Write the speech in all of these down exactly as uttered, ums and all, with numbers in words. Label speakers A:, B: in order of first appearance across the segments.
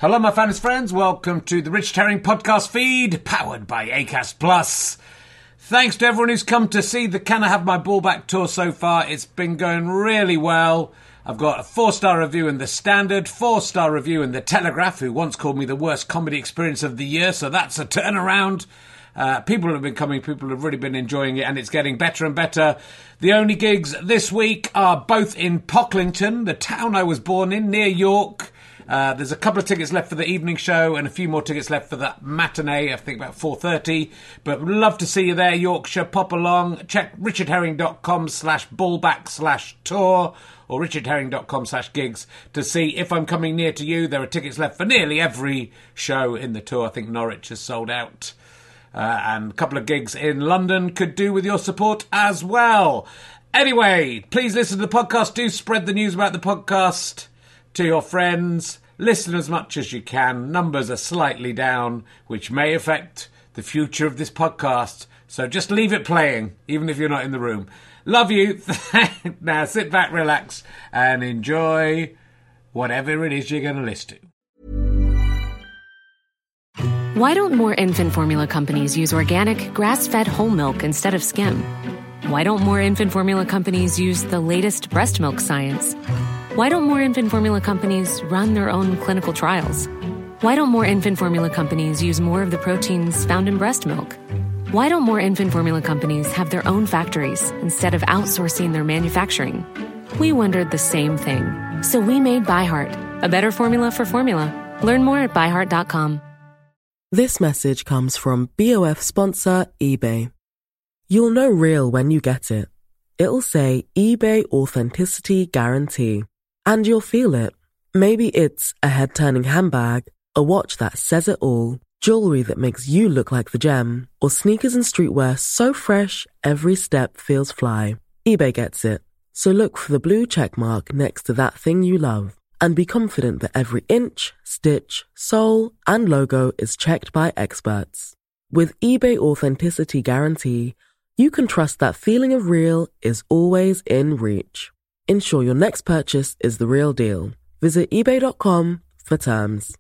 A: Hello, my fans friends. Welcome to the Richard Herring podcast feed, powered by Acast Plus. Thanks to everyone who's come to see the Can I Have My Ball Back tour so far. It's been going really well. I've got a four-star review in The Standard, four-star review in The Telegraph, who once called me the worst comedy experience of the year, so that's a turnaround. Uh, people have been coming, people have really been enjoying it, and it's getting better and better. The only gigs this week are both in Pocklington, the town I was born in, near York. Uh, there's a couple of tickets left for the evening show and a few more tickets left for the matinee, I think about four thirty. But would love to see you there, Yorkshire. Pop along. Check richardherring.com slash ballback slash tour or richardherring.com slash gigs to see if I'm coming near to you. There are tickets left for nearly every show in the tour. I think Norwich has sold out. Uh, and a couple of gigs in London could do with your support as well. Anyway, please listen to the podcast. Do spread the news about the podcast to your friends. Listen as much as you can. Numbers are slightly down, which may affect the future of this podcast. So just leave it playing, even if you're not in the room. Love you. Now sit back, relax, and enjoy whatever it is you're going to listen to.
B: Why don't more infant formula companies use organic, grass-fed whole milk instead of skim? Why don't more infant formula companies use the latest breast milk science? Why don't more infant formula companies run their own clinical trials? Why don't more infant formula companies use more of the proteins found in breast milk? Why don't more infant formula companies have their own factories instead of outsourcing their manufacturing? We wondered the same thing. So we made ByHeart, a better formula for formula. Learn more at by heart dot com.
C: This message comes from B O F sponsor eBay. You'll know real when you get it. It'll say eBay Authenticity Guarantee. And you'll feel it. Maybe it's a head-turning handbag, a watch that says it all, jewelry that makes you look like the gem, or sneakers and streetwear so fresh every step feels fly. eBay gets it. So look for the blue check mark next to that thing you love and be confident that every inch, stitch, sole, and logo is checked by experts. With eBay Authenticity Guarantee, you can trust that feeling of real is always in reach. Ensure your next purchase is the real deal. Visit ebay dot com for terms.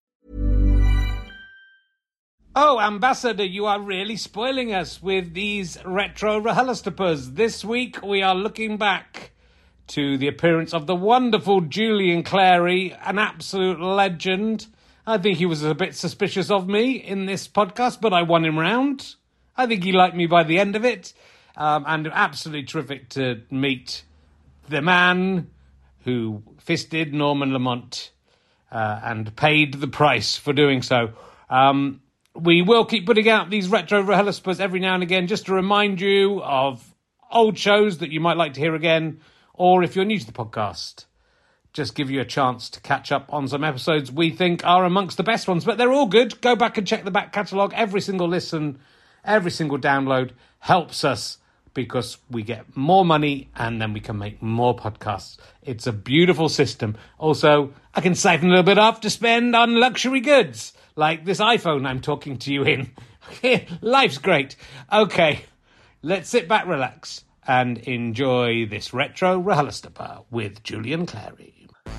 A: Oh, Ambassador, you are really spoiling us with these retro RHLSTPs. This week we are looking back to the appearance of the wonderful Julian Clary, an absolute legend. I think he was a bit suspicious of me in this podcast, but I won him round. I think he liked me by the end of it. Um, and absolutely terrific to meet the man who fisted Norman Lamont uh, and paid the price for doing so. Um, we will keep putting out these retro RHLSTPs every now and again just to remind you of old shows that you might like to hear again, or if you're new to the podcast, just give you a chance to catch up on some episodes we think are amongst the best ones. But they're all good. Go back and check the back catalogue. Every single listen, every single download helps us because we get more money and then we can make more podcasts. It's a beautiful system. Also, I can save a little bit off to spend on luxury goods, like this iPhone I'm talking to you in. Life's great. Okay, let's sit back, relax, and enjoy this retro RHLSTP with Julian Clary.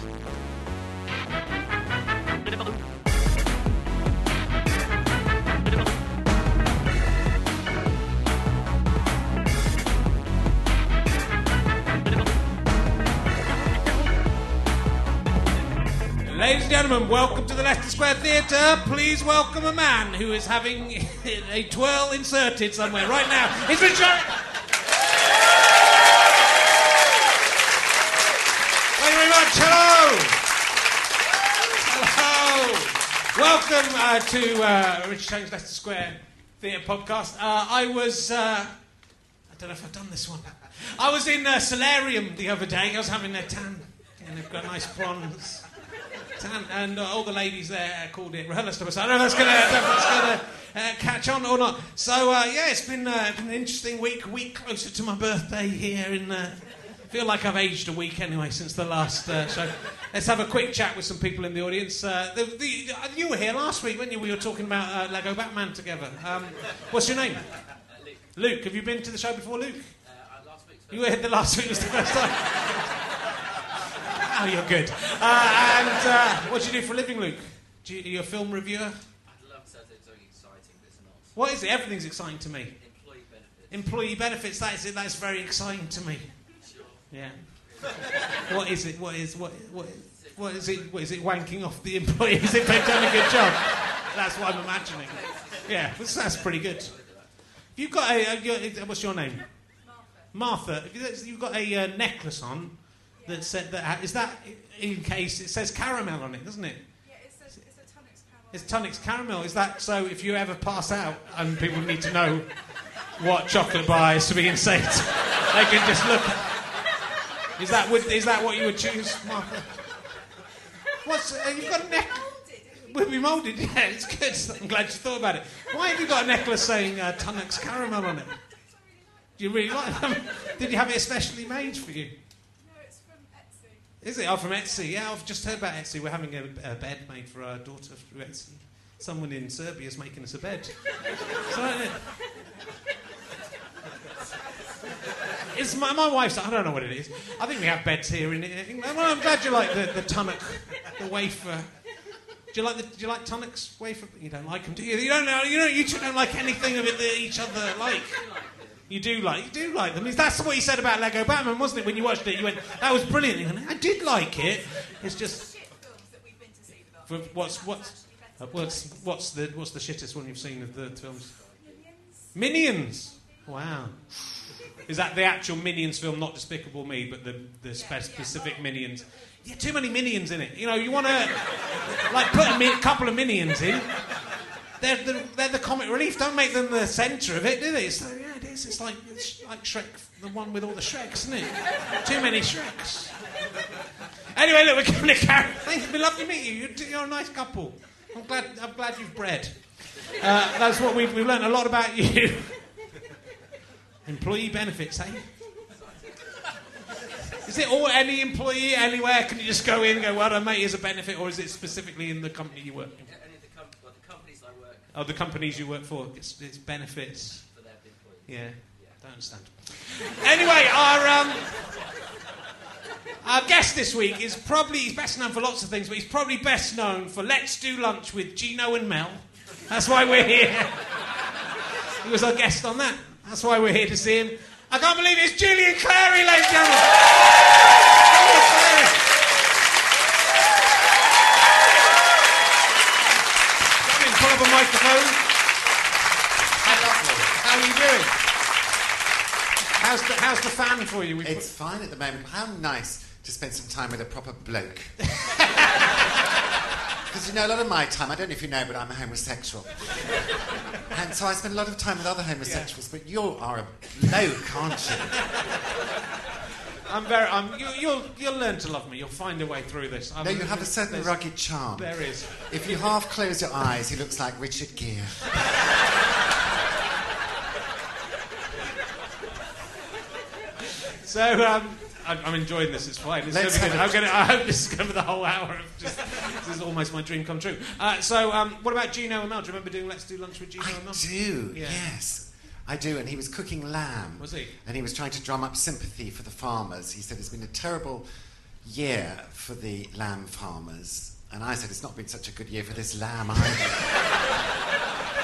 A: Ladies and gentlemen, welcome to the Leicester Square Theatre. Please welcome a man who is having a twirl inserted somewhere right now. It's Richard Herring. Thank you very much. Hello. Hello. Welcome uh, to uh, Richard Herring's Leicester Square Theatre podcast. Uh, I was... Uh, I don't know if I've done this one. I was in uh, Solarium the other day. I was having a tan. And they've got nice prawns. And, and uh, all the ladies there called it RHLSTP. So I don't know if that's going to uh, catch on or not. So, uh, yeah, it's been, uh, been an interesting week, a week closer to my birthday here. In, uh, I feel like I've aged a week anyway since the last uh, show. Let's have a quick chat with some people in the audience. Uh, the, the, you were here last week, weren't you? We were talking about uh, Lego Batman together. Um, what's your name? Uh, Luke. Luke, have you been to the show before, Luke? Uh, last week. You were here the last week was the first time? Oh, you're good. Uh, and uh, what do you do for a living, Luke? Do you, are you a film reviewer?
D: I'd love to say something exciting, but it's not.
A: What is it? Everything's exciting to me.
D: Employee benefits.
A: Employee benefits, that is it. That's very exciting to me.
D: Sure.
A: Yeah. What is it? What is what what what is it? What is it? Wanking off the employees if they've done a good job. That's what I'm imagining. Yeah, that's, that's pretty good. You've got a, a your, what's your name? Martha. Martha. You've got a uh, necklace on that said that is that in case it says caramel on it, doesn't it?
E: Yeah, it's a, it's a Tunnocks caramel.
A: It's Tunnocks caramel. Is that so? If you ever pass out and people need to know what chocolate bar is to be insane, they can just look. Is that would, is that what you would choose, Martha? What's uh, you've got a neck? Will be moulded. Yeah, it's good. I'm glad you thought about it. Why have you got a necklace saying uh, Tunnocks caramel on it? Do you really like them? Did you have it especially made for you?
E: No, it's from Etsy.
A: Is it? Oh, from Etsy. Yeah, I've just heard about Etsy. We're having a, a bed made for our daughter through Etsy. Someone in Serbia is making us a bed. So, uh, it's my, my wife's. I don't know what it is. I think we have beds here in England. Well, I'm glad you like the, the Tunnock, the wafer. Do you like the? Do you like Tunnock's wafer? You don't like them, do you? You don't know. You don't. You two don't like anything of it that each other like. You do like. You do like them. That's what you said about Lego Batman, wasn't it? When you watched it, you went, "That was brilliant." You went, I did like it. It's just. For what's what's uh, what's what's the what's the shittest one you've seen of the films? Minions. Wow. Is that the actual Minions film, not Despicable Me, but the, the spe- specific yeah. Minions? Yeah, too many Minions in it. You know, you want to, like, put a mi- couple of Minions in. They're the, they're the comic relief. Don't make them the centre of it, do they? So, yeah, it is. It's like, it's like Shrek, the one with all the Shreks, isn't it? Too many Shreks. Anyway, look, we're going to carry. Thank you. It's been lovely to meet you. You're, you're a nice couple. I'm glad, I'm glad you've bred. Uh, that's what we've, we've learned a lot about you. Employee benefits, eh? Is it all any employee anywhere? Can you just go in and go, well done, mate, here's a benefit, or is it specifically in the company you work in?
D: Any of the, com- well, the companies I work
A: Oh, the companies you work for, it's, it's benefits.
D: for their employees.
A: Yeah,
D: Yeah.
A: don't understand. Anyway, our um, our guest this week is probably, he's best known for lots of things, but he's probably best known for Let's Do Lunch with Gino and Mel. That's why we're here. He was our guest on that. That's why we're here to see him. I can't believe it's Julian Clary, ladies and gentlemen. Julian Clary. Come in, pull up a microphone. How are you doing? How's the, how's the fan for you? We
F: it's put... fine at the moment. How nice to spend some time with a proper bloke. Because, you know, a lot of my time, I don't know if you know, but I'm a homosexual. And so I spend a lot of time with other homosexuals, yeah. But you are a bloke, aren't you?
A: I'm very... I'm, you, you'll, you'll learn to love me. You'll find a way through this. I'm,
F: no, you have a certain
A: there's,
F: rugged charm.
A: There is.
F: If you half close your eyes, he looks like Richard Gere.
A: So, um... I'm enjoying this. It's fine. It's
F: Let's
A: gonna be good.
F: have
A: I'm gonna, I hope this is going to be the whole hour. Of just, this is almost my dream come true. Uh, so, um, what about Gino and Mel? Do you remember doing Let's Do Lunch with Gino
F: I
A: and Mel?
F: I do.
A: Yeah.
F: Yes, I do. And he was cooking lamb.
A: Was he?
F: And he was trying to drum up sympathy for the farmers. He said it's been a terrible year for the lamb farmers. And I said it's not been such a good year for this lamb either.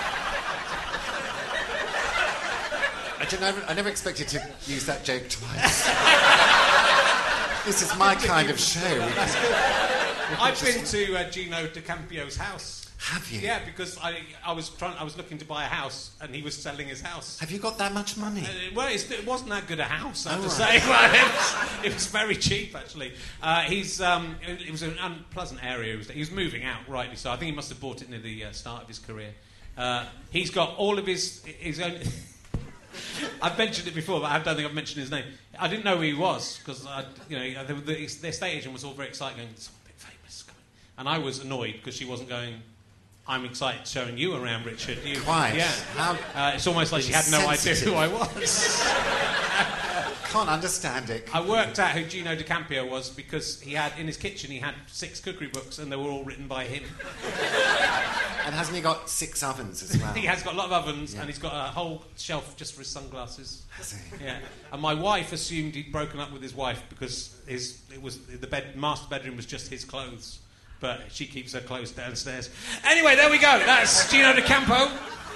F: I, didn't, I, never, I never expected to use that joke twice. This is my kind of show.
A: That's good. I've been to uh, Gino DeCampio's house.
F: Have you?
A: Yeah, because I I was trying I was looking to buy a house and he was selling his house.
F: Have you got that much money?
A: Uh, well, it's, it wasn't that good a house, I have
F: oh,
A: to
F: right.
A: say. Well, it, was, it was very cheap, actually. Uh, he's um, it, it was an unpleasant area. He was, he was moving out, rightly so. I think he must have bought it near the uh, start of his career. Uh, he's got all of his his own. I've mentioned it before, but I don't think I've mentioned his name. I didn't know who he was because, you know, the, the, the estate agent was all very excited, going, "Someone a bit famous coming," and I was annoyed because she wasn't going. I'm excited showing you around, Richard. You,
F: Quite.
A: Yeah.
F: How
A: uh, it's almost like she had no idea who I was.
F: Can't understand it.
A: I worked out who Gino DeCampio was because he had in his kitchen he had six cookery books and they were all written by him.
F: And hasn't he got six ovens as well?
A: He has got a lot of ovens
F: yeah.
A: and he's got a whole shelf just for his sunglasses.
F: Has he?
A: Yeah. And my wife assumed he'd broken up with his wife because his it was the bed master bedroom was just his clothes.
G: but she keeps her clothes downstairs. Anyway, there we go. That's Gino D'Acampo.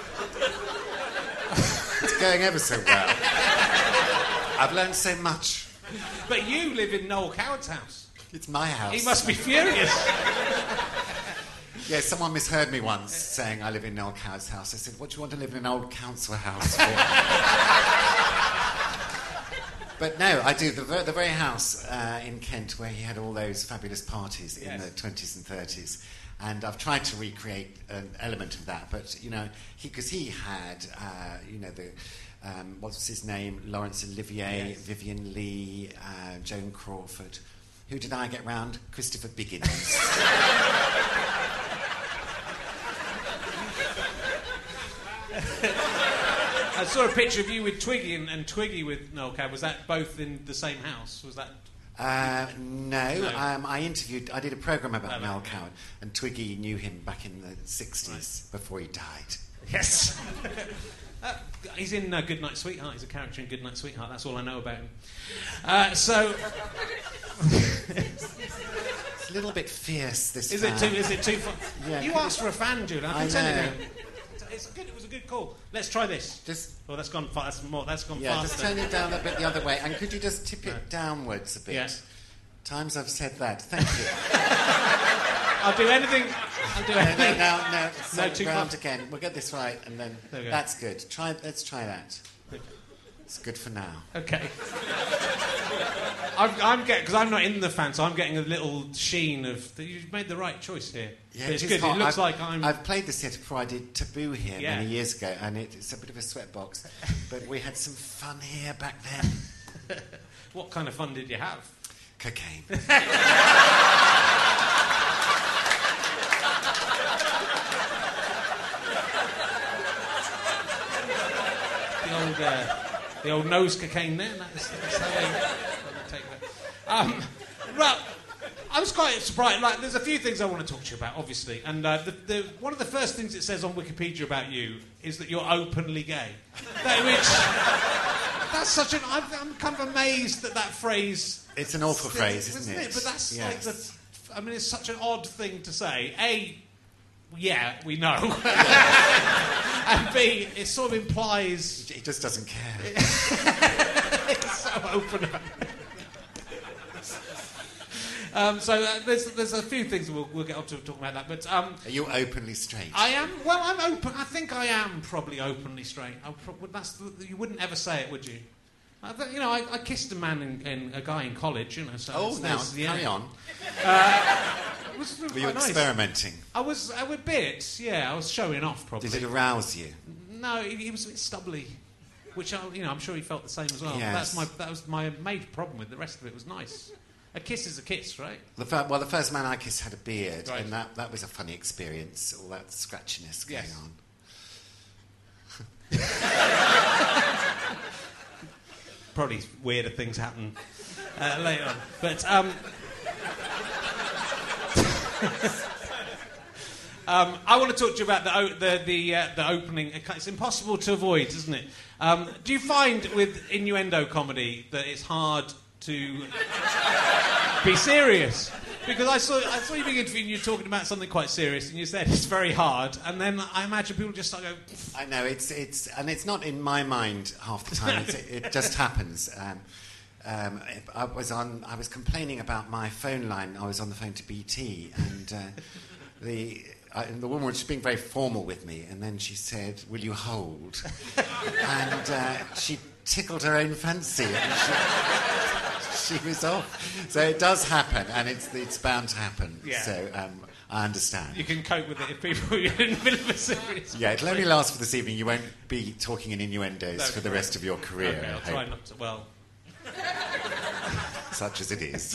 F: It's going ever so well. I've learned so much.
G: But you live in Noel Coward's house.
F: It's my house.
G: He must be furious.
F: Yeah, someone misheard me once saying I live in Noel Coward's house. I said, what do you want to live in an old council house for? But no, I do. The, ver- the very house uh, in Kent where he had all those fabulous parties in
G: Yes.
F: the twenties and thirties. And I've tried to recreate an element of that. But, you know, because he, he had, uh, you know, the... Um, what was his name? Laurence Olivier,
G: Yes.
F: Vivian Lee, uh, Joan Crawford. Who did I get round? Christopher Biggins.
G: I saw a picture of you with Twiggy and, and Twiggy with Noel Coward. Was that both in the same house? Was that...
F: Uh, no,
G: No.
F: Um, I interviewed, I did a programme about
G: Oh,
F: Noel
G: right.
F: Coward, and Twiggy knew him back in the sixties before he died.
G: Yes. uh, he's in uh, Goodnight Sweetheart. He's a character in Goodnight Sweetheart. That's all I know about him. Uh, so...
F: It's a little bit fierce, this
G: Is it
F: fan.
G: too? Is it too far?
F: Yeah.
G: You asked for a fan, Jude. I
F: I
G: can tell you
F: know.
G: that. It's good. It was a good call. Let's try this.
F: Just,
G: Oh, that's gone far. That's more. That's gone
F: yeah,
G: faster.
F: just turn it down a bit the other way, and could you just tip it downwards a bit?
G: Yeah.
F: Times I've said that. Thank you.
G: I'll do anything. I'll do
F: no,
G: anything.
F: no, no, no.
G: No,
F: So
G: too
F: ground
G: far.
F: again. We'll get this right, and then
G: There we go.
F: that's good. Try. Let's try that. It's good for now.
G: Okay. I'm, I'm getting because I'm not in the fan, so I'm getting a little sheen of. You've made the right choice here.
F: Yeah,
G: But it's
F: it is
G: good.
F: hot.
G: It looks
F: I've,
G: like I'm.
F: I've played this theatre before. I did Taboo here
G: Yeah.
F: many years ago, and it, it's a bit of a sweatbox. But we had some fun here back then.
G: What kind of fun did you have?
F: Cocaine.
G: The old, uh, the old nose cocaine there. That's, that's how they, how they take that. Um, well, I was quite surprised. Like, there's a few things I want to talk to you about, obviously. And uh, the, the, one of the first things it says on Wikipedia about you is that you're openly gay. That, which that's such an. I'm, I'm kind of amazed that that phrase.
F: It's an awful phrase, isn't it?
G: But that's
F: Yes.
G: like the. I mean, it's such an odd thing to say. A, yeah, we know. And B, it sort of implies
F: He just doesn't care.
G: it's so open. um, so uh, there's there's a few things we'll, we'll get on to talking about that, but um,
F: Are you openly straight?
G: I am well. I'm open. I think I am probably openly straight. I pro- that's the, you wouldn't ever say it, would you? I, th- you know, I, I kissed a man in, in a guy in college. You know, so
F: oh,
G: it's-
F: now
G: there's- yeah.
F: carry on.
G: It was
F: Were
G: quite
F: you
G: nice.
F: experimenting?
G: I was a bit. Yeah, I was showing off probably.
F: Did it arouse you?
G: No, he, he was a bit stubbly, which I, you know, I'm sure he felt the same as well.
F: Yes.
G: That's my that was my major problem with the rest of it. Was nice. A kiss is a kiss, right?
F: The fir- well, the first man I kissed had a beard,
G: Right.
F: and that, that was a funny experience. All that scratchiness going
G: Yes.
F: on.
G: Probably weirder things happen uh, later on, but. Um, Um, I want to talk to you about the o- the the, uh, the opening. It's impossible to avoid, isn't it? Um, do you find with innuendo comedy that it's hard to be serious? Because I saw I saw you being interviewed and you were talking about something quite serious, and you said it's very hard. And then I imagine people just start going,
F: I know it's it's and it's not in my mind half the time. It's, it just happens. Um, um, I was on. I was complaining about my phone line. I was on the phone to B T, and uh, the I, and the woman was being very formal with me, and then she said, "Will you hold?" and uh, she tickled her own fancy, and she, she was off. So it does happen, and it's it's bound to happen.
G: Yeah.
F: So um, I understand.
G: you can cope with it if people are in the middle of a serious.
F: Yeah, it'll only last for this evening. You won't be talking in innuendos
G: No.
F: for the rest of your career,
G: Okay,
F: I
G: I'll
F: hope,
G: try not to. Well,
F: such as it is.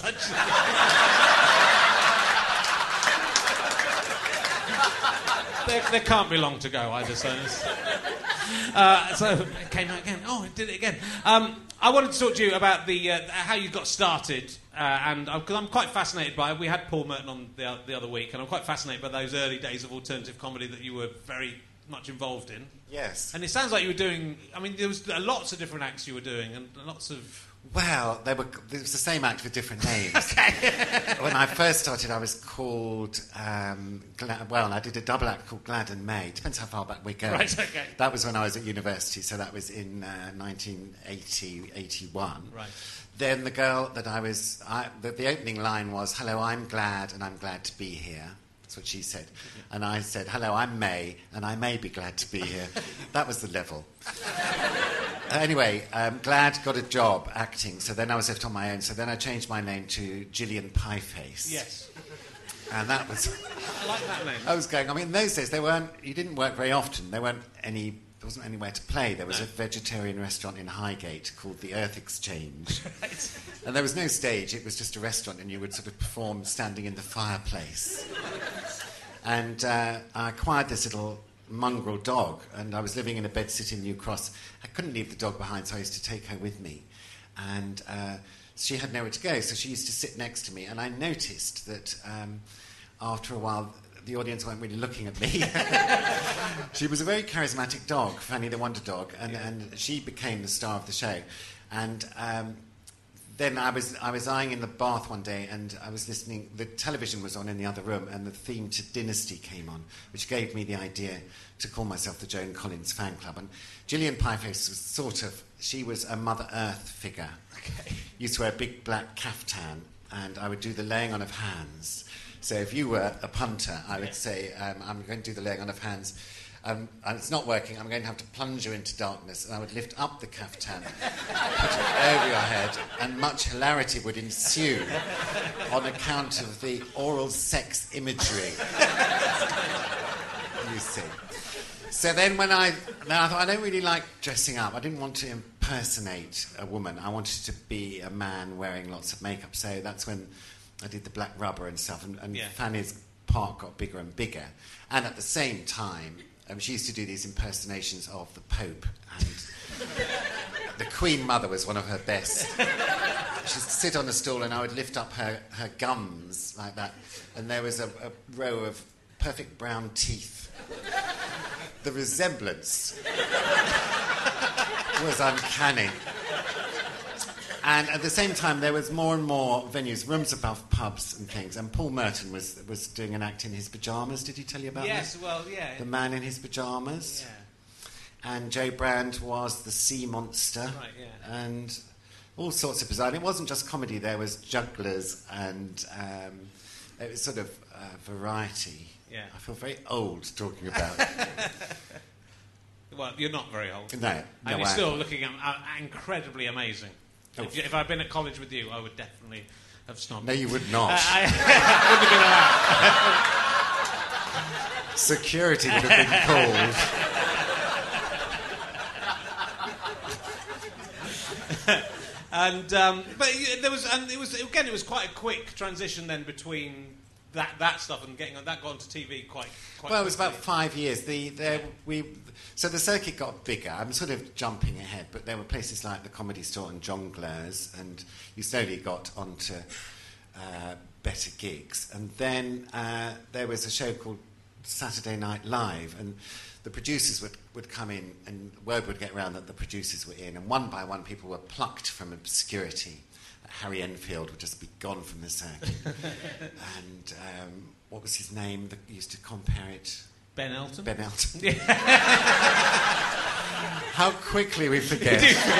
G: there, there can't be long to go either, so. it's- Uh, so it came out again. Oh, it did it again. Um, I wanted to talk to you about the uh, how you got started, uh, and because I'm quite fascinated by it. We had Paul Merton on the, the other week, and I'm quite fascinated by those early days of alternative comedy that you were very much involved in.
F: Yes.
G: And it sounds like you were doing. I mean, there was lots of different acts you were doing, and lots of
F: Well, they were. It was the same act with different names. Okay. When I first started, I was called. Um, Gla- well, I did a double act called Glad and May. Depends how far back we go.
G: Right. Okay.
F: That was when I was at university, so that was in uh, nineteen eighty, eighty-one.
G: Right.
F: Then the girl that I was. I, the, the opening line was, "Hello, I'm Glad, and I'm glad to be here." That's what she said. And I said, "Hello, I'm May, and I may be glad to be here." That was the level. Anyway, um, Glad got a job acting, so then I was left on my own. So then I changed my name to Gillian Pieface.
G: Yes.
F: And that was...
G: I like that name.
F: I was going... I mean, in those days, they weren't... You didn't work very often. There weren't any... There wasn't anywhere to play. There was
G: No.
F: a vegetarian restaurant in Highgate called the Earth Exchange.
G: Right.
F: And there was no stage. It was just a restaurant, and you would sort of perform standing in the fireplace. And uh, I acquired this little mongrel dog, and I was living in a bed-sitting New Cross. I couldn't leave the dog behind, so I used to take her with me. And uh, she had nowhere to go, so she used to sit next to me. And I noticed that um, after a while, the audience weren't really looking at me. She was a very charismatic dog, Fanny the Wonder Dog, and,
G: Yeah.
F: and she became the star of the show. And... Um, Then I was I was lying in the bath one day, and I was listening. The television was on in the other room, and the theme to Dynasty came on, which gave me the idea to call myself the Joan Collins Fan Club. And Gillian Pieface was sort of she was a Mother Earth figure.
G: Okay.
F: Used to wear a big black caftan, and I would do the laying on of hands. So if you were a punter, I would
G: Yeah.
F: say, um, "I'm going to do the laying on of hands." Um, and it's not working, I'm going to have to plunge you into darkness. And I would lift up the caftan, put it over your head, and much hilarity would ensue on account of the oral sex imagery. You see. So then when I... Then I thought, I don't really like dressing up. I didn't want to impersonate a woman. I wanted to be a man wearing lots of makeup. So that's when I did the black rubber and stuff. And, and
G: Yeah.
F: Fanny's part got bigger and bigger. And at the same time... Um, she used to do these impersonations of the Pope, and the Queen Mother was one of her best. She'd sit on a stool, and I would lift up her, her gums like that, and there was a, a row of perfect brown teeth. The resemblance was uncanny. And at the same time, there was more and more venues, rooms above pubs and things. And Paul Merton was was doing an act in his pyjamas. Did he tell you about
G: Yes,
F: that?
G: well, yeah.
F: The man in his pyjamas.
G: Yeah.
F: And Joe Brand was the sea monster.
G: Right, yeah.
F: And all sorts of bizarre. And it wasn't just comedy. There was jugglers and um, it was sort of uh, variety.
G: Yeah.
F: I feel very old talking about.
G: Well, you're not very old.
F: No,
G: And
F: no,
G: you're
F: I-
G: still looking um, uh, incredibly amazing.
F: Oh.
G: If, you, if I'd been at college with you, I would definitely have snobbed.
F: No, you would not.
G: Uh, I wouldn't have been allowed.
F: Security would have been called.
G: And um, but y- there was, and it was again, it was quite a quick transition then between that that stuff and getting that got onto T V quite. quite
F: Well, it was about
G: quickly.
F: five years. The there we so the circuit got bigger. I'm sort of jumping ahead, but there were places like the Comedy Store and Jongleurs, and you slowly got onto uh, better gigs. And then uh, there was a show called Saturday Night Live, and the producers would, would come in, and word would get around that the producers were in, and one by one people were plucked from obscurity. Harry Enfield would just be gone from the circuit. And um, what was his name that used to compare it?
G: Ben Elton.
F: Ben Elton. How quickly we forget.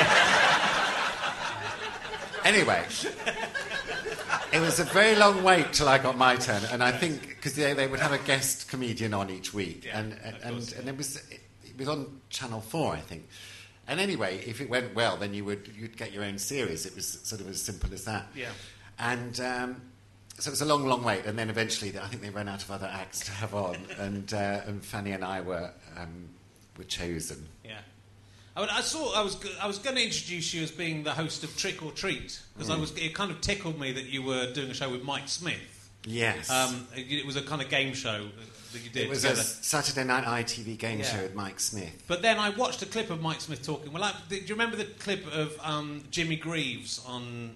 F: Anyway, it was a very long wait till I got my turn, and I think because they, they would have a guest comedian on each week,
G: Yeah,
F: and and,
G: of
F: and,
G: course.
F: and it was it, it was on Channel Four, I think. And anyway, if it went well, then you would you'd get your own series. It was sort of as simple as that.
G: Yeah.
F: And um, so it was a long, long wait, and then eventually, I think they ran out of other acts to have on, and uh, and Fanny and I were um, were chosen.
G: Yeah. I, mean, I saw. I was. go- I was going to introduce you as being the host of Trick or Treat because I was. It kind of tickled me that you were doing a show with Mike Smith.
F: Yes.
G: Um, it, it was a kind of game show that you did
F: It was
G: together.
F: a Saturday night I T V game
G: Yeah.
F: show with Mike Smith.
G: But then I watched a clip of Mike Smith talking. Well, like, do you remember the clip of um, Jimmy Greaves on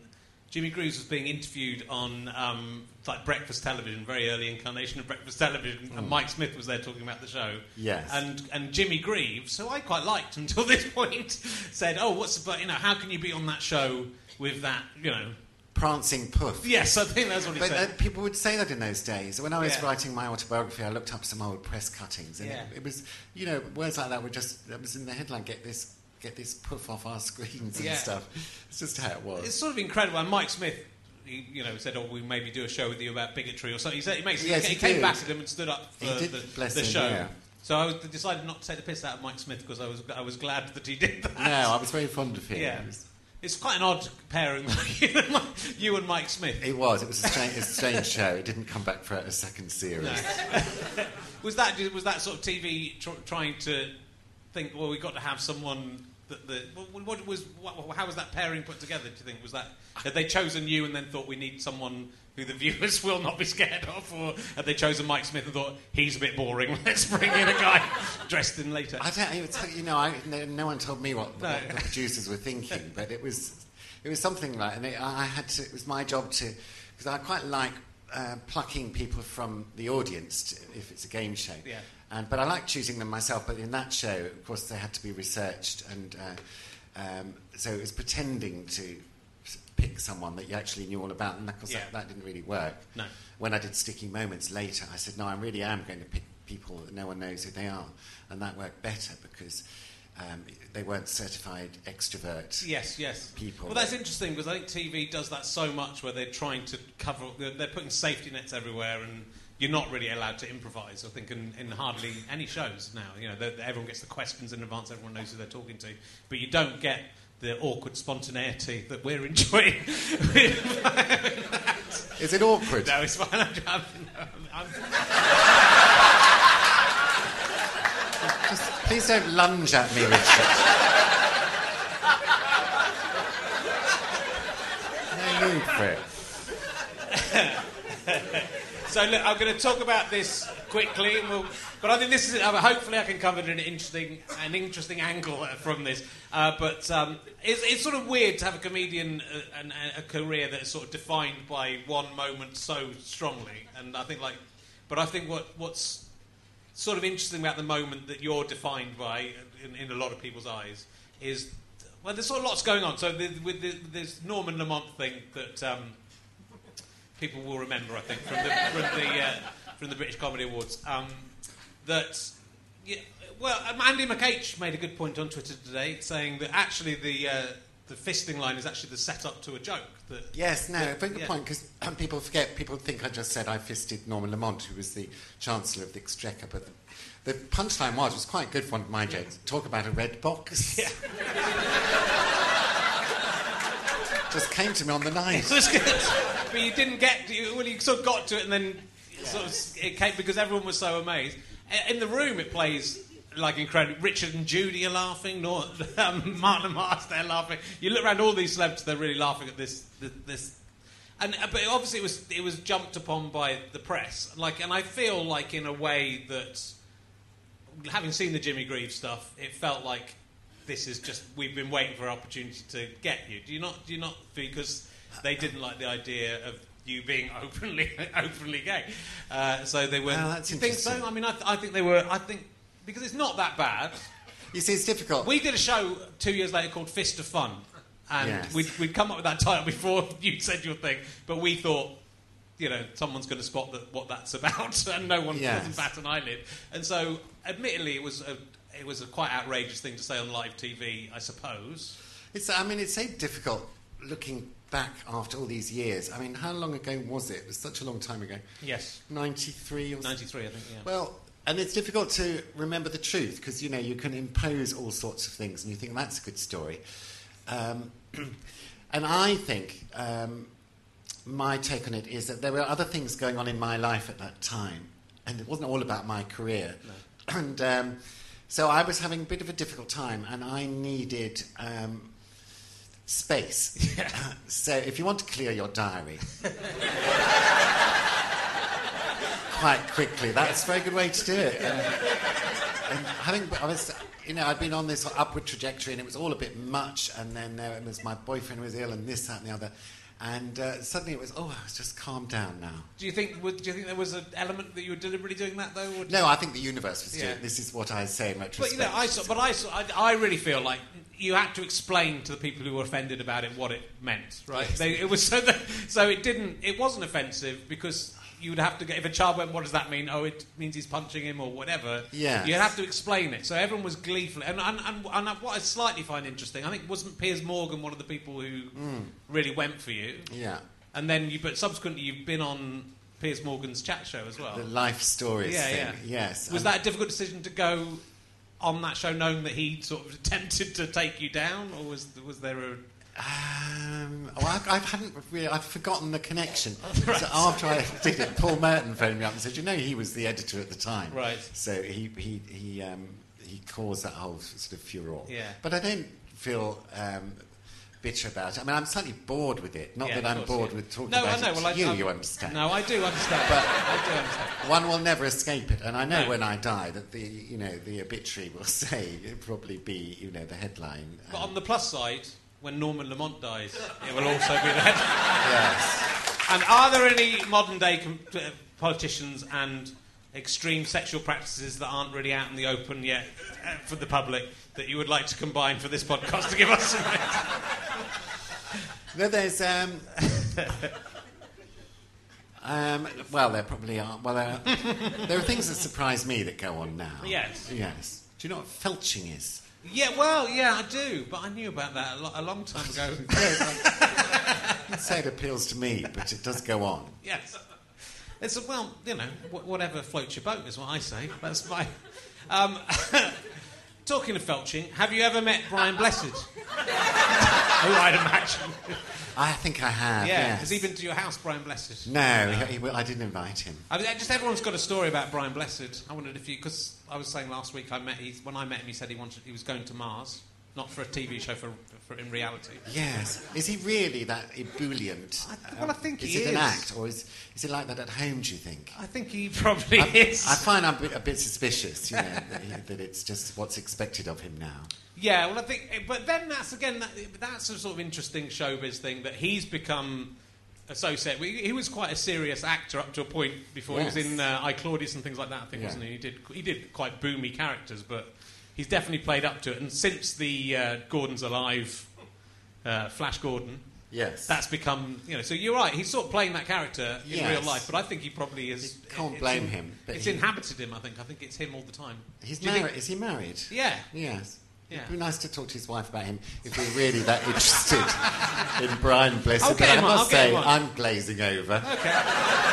G: Jimmy Greaves was being interviewed on um, like breakfast television, very early incarnation of breakfast television, and Mike Smith was there talking about the show.
F: Yes.
G: And and Jimmy Greaves, who I quite liked until this point, said, "Oh, what's the, you know, how can you be on that show with that, you know?"
F: Prancing puff.
G: Yes, I think that's what he
F: But
G: said.
F: uh, people would say that in those days. When I was
G: Yeah.
F: writing my autobiography, I looked up some old press cuttings, and
G: Yeah.
F: it, it was, you know, words like that were just, that was in the headline, get this get this puff off our screens and
G: Yeah.
F: stuff. It's just how it was.
G: It's sort of incredible. And Mike Smith, he, you know, said, "Oh, we maybe do a show with you about bigotry or something." He said he makes
F: Yes,
G: he,
F: he
G: came
F: did.
G: back at him and stood up for
F: He did,
G: the,
F: bless
G: the
F: him,
G: show.
F: yeah.
G: So I was, decided not to take the piss out of Mike Smith because I was I was glad that he did that.
F: No, I was very fond of him.
G: Yeah.
F: It was,
G: It's quite an odd pairing, you and Mike Smith.
F: it was, it was a strange, a strange show. It didn't come back for a second series.
G: No. was that was that sort of T V tr- trying to think? Well, we got to have someone that the what, what was what, how was that pairing put together? Do you think was that had they chosen you and then thought we need someone who the viewers will not be scared of, or had they chosen Mike Smith and thought he's a bit boring? Let's bring in a guy dressed in later.
F: I don't, it was, you know, I, no, no one told me what,
G: No.
F: what the producers were thinking, but it was, it was something like, and it, I had to. It was my job to, because I quite like uh, plucking people from the audience to, if it's a game show.
G: Yeah.
F: And but I like choosing them myself. But in that show, of course, they had to be researched, and uh, um, so it was pretending to pick someone that you actually knew all about, and of course
G: Yeah.
F: that, that didn't really work.
G: No.
F: When I did Sticky Moments later, I said, no, I really am going to pick people that no one knows who they are, and that worked better because um, they weren't certified extrovert.
G: Yes, yes.
F: People.
G: Well, that's interesting because I think T V does that so much where they're trying to cover. They're, they're putting safety nets everywhere, and you're not really allowed to improvise. I think in, in hardly any shows now. You know, they're- everyone gets the questions in advance. Everyone knows who they're talking to, but you don't get the awkward spontaneity that we're enjoying.
F: Is it awkward?
G: No, it's fine. I'm, I'm, I'm,
F: Just, please don't lunge at me, Richard. No need for it.
G: So look, I'm going to talk about this quickly, and we'll, but I think this is. Uh, hopefully, I can cover it in an interesting, an interesting angle uh, from this. Uh, but um, it's, it's sort of weird to have a comedian uh, and a career that is sort of defined by one moment so strongly. And I think, like, but I think what what's sort of interesting about the moment that you're defined by, in, in a lot of people's eyes, is well, there's sort of lots going on. So the, with the, this Norman Lamont thing that. Um, People will remember, I think, from the from the, uh, from the British Comedy Awards. Um, that, yeah, well, um, Andy McH made a good point on Twitter today, saying that actually the uh, the fisting line is actually the setup to a joke. That,
F: Yes, no,
G: that-
F: a very good
G: yeah.
F: point, because people forget, people think I just said I fisted Norman Lamont, who was the Chancellor of the Exchequer, but the, the punchline was, it was quite good for one of my jokes, talk about a red box.
G: Yeah.
F: Just came to me on the night.
G: It was good. But you didn't get you, well, you sort of got to it, and then sort of it came because everyone was so amazed. In the room, it plays like incredible. Richard and Judy are laughing. Nor, um, Martin and Mars, they're laughing. You look around all these celebrities, they're really laughing at this. This, this. And uh, but obviously, it was it was jumped upon by the press. Like, and I feel like in a way that, having seen the Jimmy Greaves stuff, it felt like this is just we've been waiting for an opportunity to get you. Do you not? Do you not? Because they didn't like the idea of you being openly openly gay, uh, so they were.
F: Well, that's
G: do you think so?
F: interesting.
G: I mean, I, th- I think they were. I think because it's not that bad.
F: You see, it's difficult.
G: We did a show two years later called Fist of Fun, and
F: Yes.
G: we'd, we'd come up with that title before you said your thing, but we thought, you know, someone's going to spot that, what that's about, and no one
F: Yes.
G: doesn't bat an eyelid. And so, admittedly, it was a it was a quite outrageous thing to say on live T V, I suppose.
F: It's, I mean, it's so difficult looking back after all these years. I mean, how long ago was it? It was such a long time ago.
G: Yes,
F: ninety-three or
G: ninety-three, I think. Yeah.
F: Well, and it's difficult to remember the truth because, you know, you can impose all sorts of things and you think that's a good story. Um, and I think um, my take on it is that there were other things going on in my life at that time and it wasn't all about my career.
G: No.
F: And um, so I was having a bit of a difficult time and I needed um, space.
G: Yeah.
F: So if you want to clear your diary... quite quickly. That's a very good way to do it. And, and having, I was, you know, I'd been on this upward trajectory, and it was all a bit much. And then there was my boyfriend was ill, and this, that, and the other. And uh, suddenly it was, oh, it's just calmed down now.
G: Do you think? Do you think there was an element that you were deliberately doing that though? Or
F: No, I think the universe was
G: Yeah.
F: doing. This is what I say in retrospect.
G: But you know, I saw, but I, saw, I, I really feel like you had to explain to the people who were offended about it what it meant, right?
F: Yes.
G: They, it was so that, so it didn't. It wasn't offensive because you would have to get. If a child went, what does that mean? Oh, it means he's punching him or whatever.
F: Yes.
G: You'd have to explain it. So everyone was gleeful. And, and, and, and what I slightly find interesting, I think, wasn't Piers Morgan one of the people who
F: Mm.
G: really went for you?
F: Yeah.
G: And then you, but subsequently you've been on Piers Morgan's chat show as well.
F: The life stories
G: Yeah,
F: thing.
G: yeah.
F: Yes.
G: Was
F: And-
G: that a difficult decision to go on that show, knowing that he sort of attempted to take you down, or was was there a?
F: Um, well, I, I hadn't really. I've forgotten the connection.
G: Right.
F: So after I did it, Paul Merton phoned me up and said, "You know, he was the editor at the time."
G: Right.
F: So he he he um, he caused that whole sort of furore.
G: Yeah.
F: But I don't feel um, bitter about it. I mean, I'm slightly bored with it. Not
G: Yeah,
F: that
G: of
F: I'm
G: course,
F: bored
G: yeah.
F: with talking
G: No,
F: about
G: I know.
F: it
G: Well,
F: to
G: I,
F: you.
G: I,
F: you understand.
G: No, I do understand.
F: But-
G: I do understand.
F: One will never escape it, and I know
G: No.
F: when I die that the you know the obituary will say it'll probably be you know the headline.
G: But
F: um,
G: on the plus side, when Norman Lamont dies, it will also be the head.
F: yes.
G: And are there any modern day com- uh, politicians and extreme sexual practices that aren't really out in the open yet uh, for the public that you would like to combine for this podcast to give us some?
F: No, there's um, um, well, there probably are. Well, there, there are things that surprise me that go on now.
G: Yes.
F: Yes. Do you know what felching is?
G: Yeah, well, yeah, I do, but I knew about that a, lo- a long time ago.
F: I'd say it appeals to me, but it does go on.
G: Yes. It's a, well, you know, wh- whatever floats your boat is what I say. That's my. Um, talking of felching, have you ever met Brian Blessed? Who I'd imagine.
F: I think I have.
G: Yeah.
F: Yes.
G: Has he been to your house, Brian Blessed?
F: No, he, he, I didn't invite him.
G: I mean, just everyone's got a story about Brian Blessed. I wondered if you, because I was saying last week, I met he's, when I met him, he said he wanted he was going to Mars, not for a T V show, for, for in reality.
F: Yes. Is he really that ebullient?
G: I- well, I think
F: is
G: he
F: it an
G: is.
F: act, or is is it like that at home? Do you think?
G: I think he probably
F: I,
G: is.
F: I find I'm a bit, a bit suspicious, you know, that, he, that it's just what's expected of him now.
G: Yeah, well, I think, but then that's again that, that's a sort of interesting showbiz thing that he's become associated. He, he was quite a serious actor up to a point before
F: Yes.
G: he was in uh, I Claudius and things like that. I think
F: Yeah.
G: wasn't he? He did he did quite boomy characters, but he's definitely played up to it. And since the uh, Gordon's Alive, uh, Flash Gordon,
F: Yes.
G: that's become you know. So you're right. He's sort of playing that character in
F: Yes.
G: real life, but I think he probably is.
F: You can't
G: it's
F: blame
G: in-
F: him, but
G: It's
F: he-
G: inhabited him. I think. I think it's him all the time.
F: He's
G: Do you think-
F: married. Is he married?
G: Yeah.
F: Yes.
G: Yeah.
F: It'd be nice to talk to his wife about him if we're really that interested in Brian Blessed.
G: I'll
F: But
G: get
F: I
G: him on, I'll
F: must
G: get
F: say,
G: him on.
F: I'm glazing over.
G: Okay.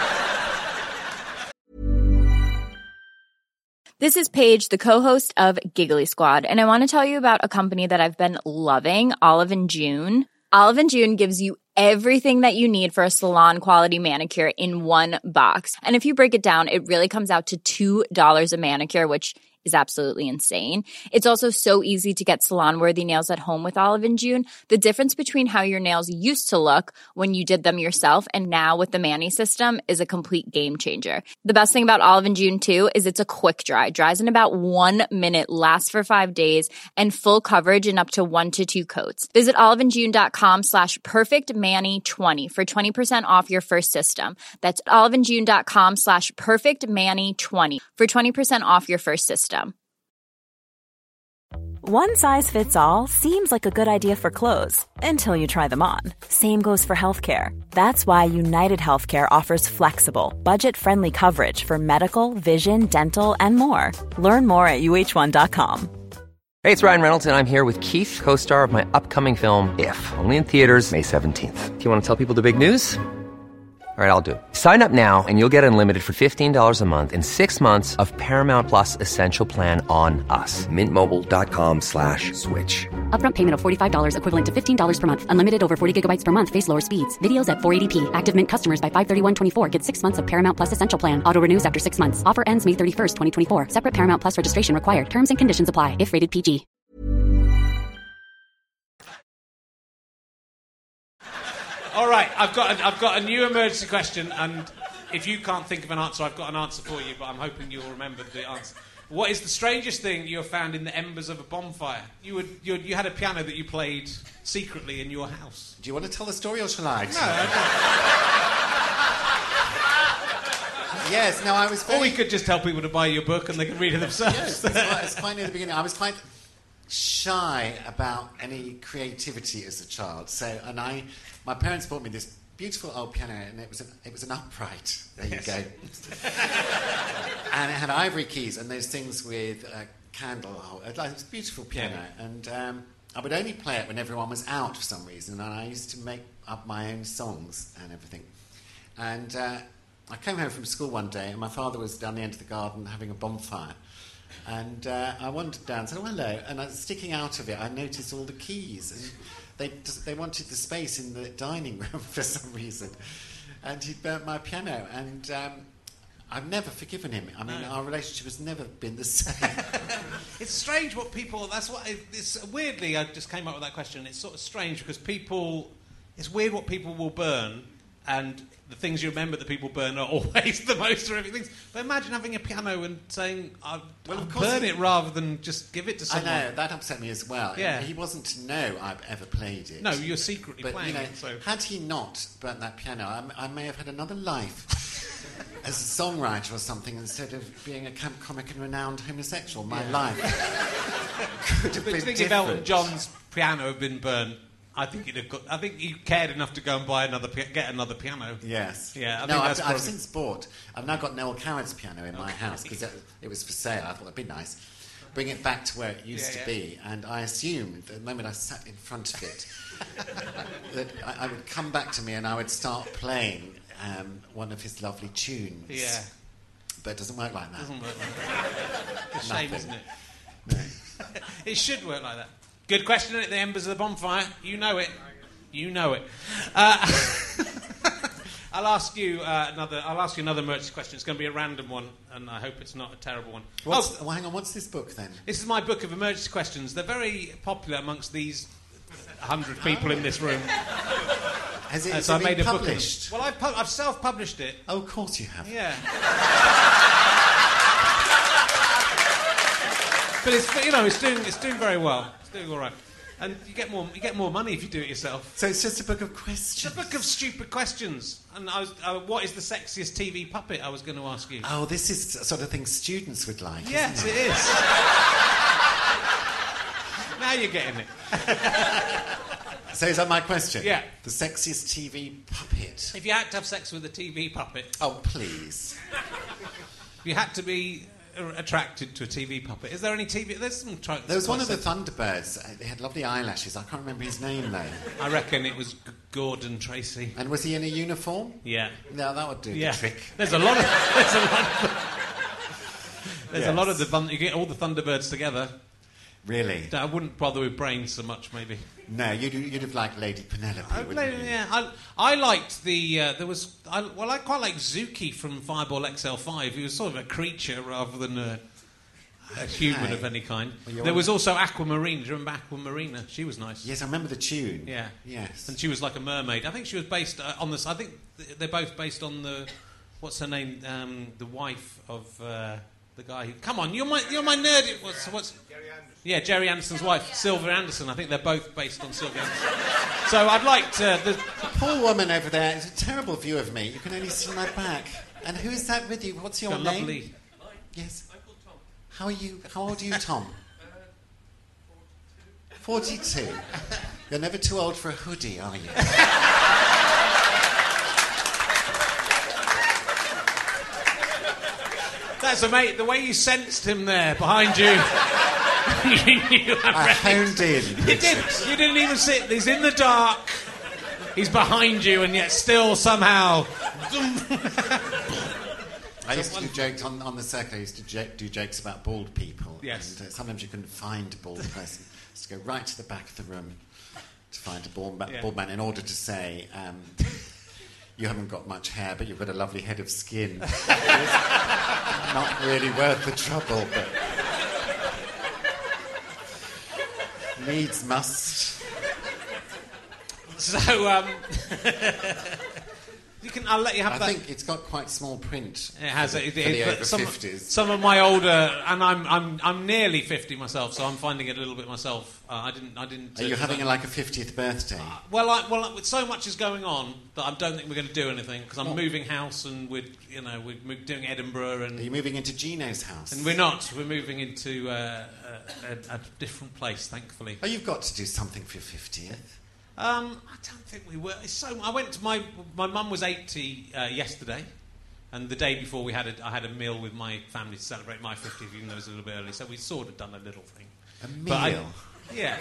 H: This is Paige, the co-host of Giggly Squad, and I want to tell you about a company that I've been loving, Olive and June. Olive and June gives you everything that you need for a salon-quality manicure in one box. And if you break it down, it really comes out to two dollars a manicure, which is absolutely insane. It's also so easy to get salon-worthy nails at home with Olive and June. The difference between how your nails used to look when you did them yourself and now with the Mani system is a complete game changer. The best thing about Olive and June, too, is it's a quick dry. Dries in about one minute, lasts for five days, and full coverage in up to one to two coats. Visit oliveandjune.com slash perfectmani20 for twenty percent off your first system. That's oliveandjune.com slash perfectmani20 for twenty percent off your first system.
I: One size fits all seems like a good idea for clothes until you try them on. Same goes for healthcare. That's why United Healthcare offers flexible, budget-friendly coverage for medical, vision, dental, and more. Learn more at U H one dot com.
J: Hey, it's Ryan Reynolds, and I'm here with Keith, co-star of my upcoming film, If, only in theaters May seventeenth. Do you want to tell people the big news? All right, I'll do it. Sign up now and you'll get unlimited for fifteen dollars a month and six months of Paramount Plus Essential Plan on us. Mint Mobile dot com slash switch.
K: Upfront payment of forty-five dollars equivalent to fifteen dollars per month. Unlimited over forty gigabytes per month. Face lower speeds. Videos at four eighty p. Active Mint customers by five thirty-one twenty-four get six months of Paramount Plus Essential Plan. Auto renews after six months. Offer ends May thirty-first, twenty twenty-four. Separate Paramount Plus registration required. Terms and conditions apply if rated P G.
G: All right, I've got a, I've got a new emergency question, and if you can't think of an answer, I've got an answer for you, but I'm hoping you'll remember the answer. What is the strangest thing you have found in the embers of a bonfire? You would you, you had a piano that you played secretly in your house.
F: Do you want to tell the story or shall I?
G: No, I don't.
F: Yes, no, I was very...
G: Or we could just tell people to buy your book and they can read it themselves.
F: Yes, it's quite, it's quite near the beginning. I was quite shy about any creativity as a child. So, and I, my parents bought me this beautiful old piano, and it was an, it was an upright. There
G: Yes.
F: you go. And it had ivory keys and those things with a candle. Oh, it was a beautiful piano,
G: Yeah.
F: and um, I would only play it when everyone was out for some reason, and I used to make up my own songs and everything. And uh, I came home from school one day, and my father was down the end of the garden having a bonfire. And uh, I wandered down and said, oh, hello. And I was sticking out of it, I noticed all the keys. And they, they wanted the space in the dining room for some reason. And he'd burnt my piano. And um, I've never forgiven him. I mean,
G: No.
F: our relationship has never been the same.
G: It's strange what people... That's what... It's, weirdly, I just came up with that question. It's sort of strange because people... It's weird what people will burn, and the things you remember that people burn are always the most horrific things. But imagine having a piano and saying, I'll,
F: Well,
G: I'll
F: of course
G: burn
F: it-
G: it rather than just give it to
F: I
G: someone.
F: know, that upset me as well.
G: Yeah.
F: He wasn't to know I've ever played it.
G: No, you're secretly
F: But,
G: playing
F: you know,
G: it, so...
F: had he not burnt that piano, I, I may have had another life as a songwriter or something, instead of being a camp comic and renowned homosexual. My
G: Yeah.
F: life could have
G: But
F: been
G: I think
F: different.
G: if Elton John's piano had been burnt, I think he'd have got... I think he cared enough to go and buy another... pi- get another piano.
F: Yes.
G: Yeah, I
F: no,
G: think
F: I've,
G: that's
F: I've
G: probably-
F: since bought. I've now got Noel Coward's piano in my house because it, it was for sale. I thought that'd be nice. Bring it back to where it used
G: Yeah,
F: to
G: yeah.
F: be, and I assumed the moment I sat in front of it that I, I would come back to me and I would start playing um, one of his lovely tunes.
G: Yeah.
F: But it doesn't work like that.
G: Doesn't work like that. It's a shame,
F: Nothing.
G: isn't it?
F: No.
G: It should work like that. Good question, isn't it? The embers of the bonfire. You know it. You know it. Uh, I'll ask you uh, another. I'll ask you another merch question. It's going to be a random one, and I hope it's not a terrible one.
F: What's,
G: Oh,
F: well, hang on, what's this book then?
G: this is my book of emergency questions. They're very popular amongst these hundred people in this room.
F: Has it,
G: Uh,
F: has
G: so
F: it
G: I made
F: been
G: a book of them.
F: published?
G: Well, I've, pu- I've self-published it.
F: Oh, of course you have.
G: Yeah. But it's, you know, it's doing it's doing very well. It's doing all right, and you get more you get more money if you do it yourself.
F: So it's just a book of
G: It's
F: questions.
G: a book of stupid questions. And I was, uh, what is the sexiest T V puppet? I was going to ask you.
F: Oh, this is the sort of thing students would like.
G: Yes,
F: isn't
G: it is. Now you're getting it.
F: So is that my question?
G: Yeah.
F: The sexiest T V puppet.
G: If you had to have sex with a T V puppet,
F: Oh, please.
G: if you had to be uh, attracted to a T V puppet, is there any T V? There's some. Tri-
F: There was one of the
G: quite
F: Thunderbirds. Uh, They had lovely eyelashes. I can't remember his name, though.
G: se- I reckon it was G- Gordon Tracy.
F: And was he in a uniform?
G: Yeah.
F: No, that would do
G: Yeah.
F: the trick.
G: There's a lot of. There's a lot of. There's a
F: Yes.
G: lot of the. Thun- you get all the Thunderbirds together.
F: Really?
G: I wouldn't bother with brains so much, maybe.
F: No, you'd, you'd have liked Lady Penelope,
G: I,
F: wouldn't you?
G: yeah, I, I liked the. Uh, there was. I, well, I quite liked Zuki from Fireball X L five. He was sort of a creature rather than a, a human
F: Okay.
G: of any kind.
F: Well, you're
G: there
F: on-
G: was also Aquamarine. Do you remember Aquamarina? She was nice.
F: Yes, I remember the tune.
G: Yeah.
F: Yes.
G: And she was like a mermaid. I think she was based uh, on this. I think th- they're both based on the. What's her name? Um, the wife of uh, the guy. Who, come on, you're my you're my nerd. What's what's? Yeah, Jerry Anderson's wife, Sylvia Anderson. I think they're both based on Sylvia Anderson. So I'd like to. The,
F: The poor woman over there is a terrible view of me. You can only see my back. And who is that with you? What's your
G: a
F: name?
G: lovely.
F: Yes. How are you? How old are you, Tom? Forty-two. You're never too old for a hoodie, are you?
G: That's amazing. The way you sensed him there behind you. you knew
F: I
G: how
F: honed in.
G: You did. You didn't even sit. He's in the dark. He's behind you, and yet still somehow.
F: I used to do jokes on, on the circuit. I used to jo- do jokes about bald people.
G: Yes.
F: And uh, sometimes you couldn't find a bald person. Just go right to the back of the room to find a bald, ma-
G: Yeah.
F: bald man in order to say, um, you haven't got much hair, but you've got a lovely head of skin. Not really worth the trouble, but needs must.
G: So, um, You can. I'll let you have
F: I
G: that.
F: think it's got quite small print.
G: It has
F: for,
G: it,
F: for
G: it,
F: the
G: but
F: over
G: some,
F: fifties.
G: some of my older, and I'm I'm I'm nearly fifty myself, so I'm finding it a little bit myself. Uh, I didn't I didn't.
F: Are you
G: uh,
F: having
G: uh,
F: a, like a fiftieth birthday?
G: Uh, well, I, well, with so much is going on that I don't think we're going to do anything because I'm
F: What?
G: moving house and we're you know we're mo- doing Edinburgh and
F: Are you moving into Gino's house?
G: and we're not. We're moving into uh, a, a, a different place, thankfully.
F: Oh, you've got to do something for your fiftieth.
G: Um, I don't think we were. It's so I went to my my mum was eighty uh, yesterday, and the day before we had a, I had a meal with my family to celebrate my fiftieth, even though it was a little bit early. So we sort of done a little thing.
F: A meal?
G: But I, yeah.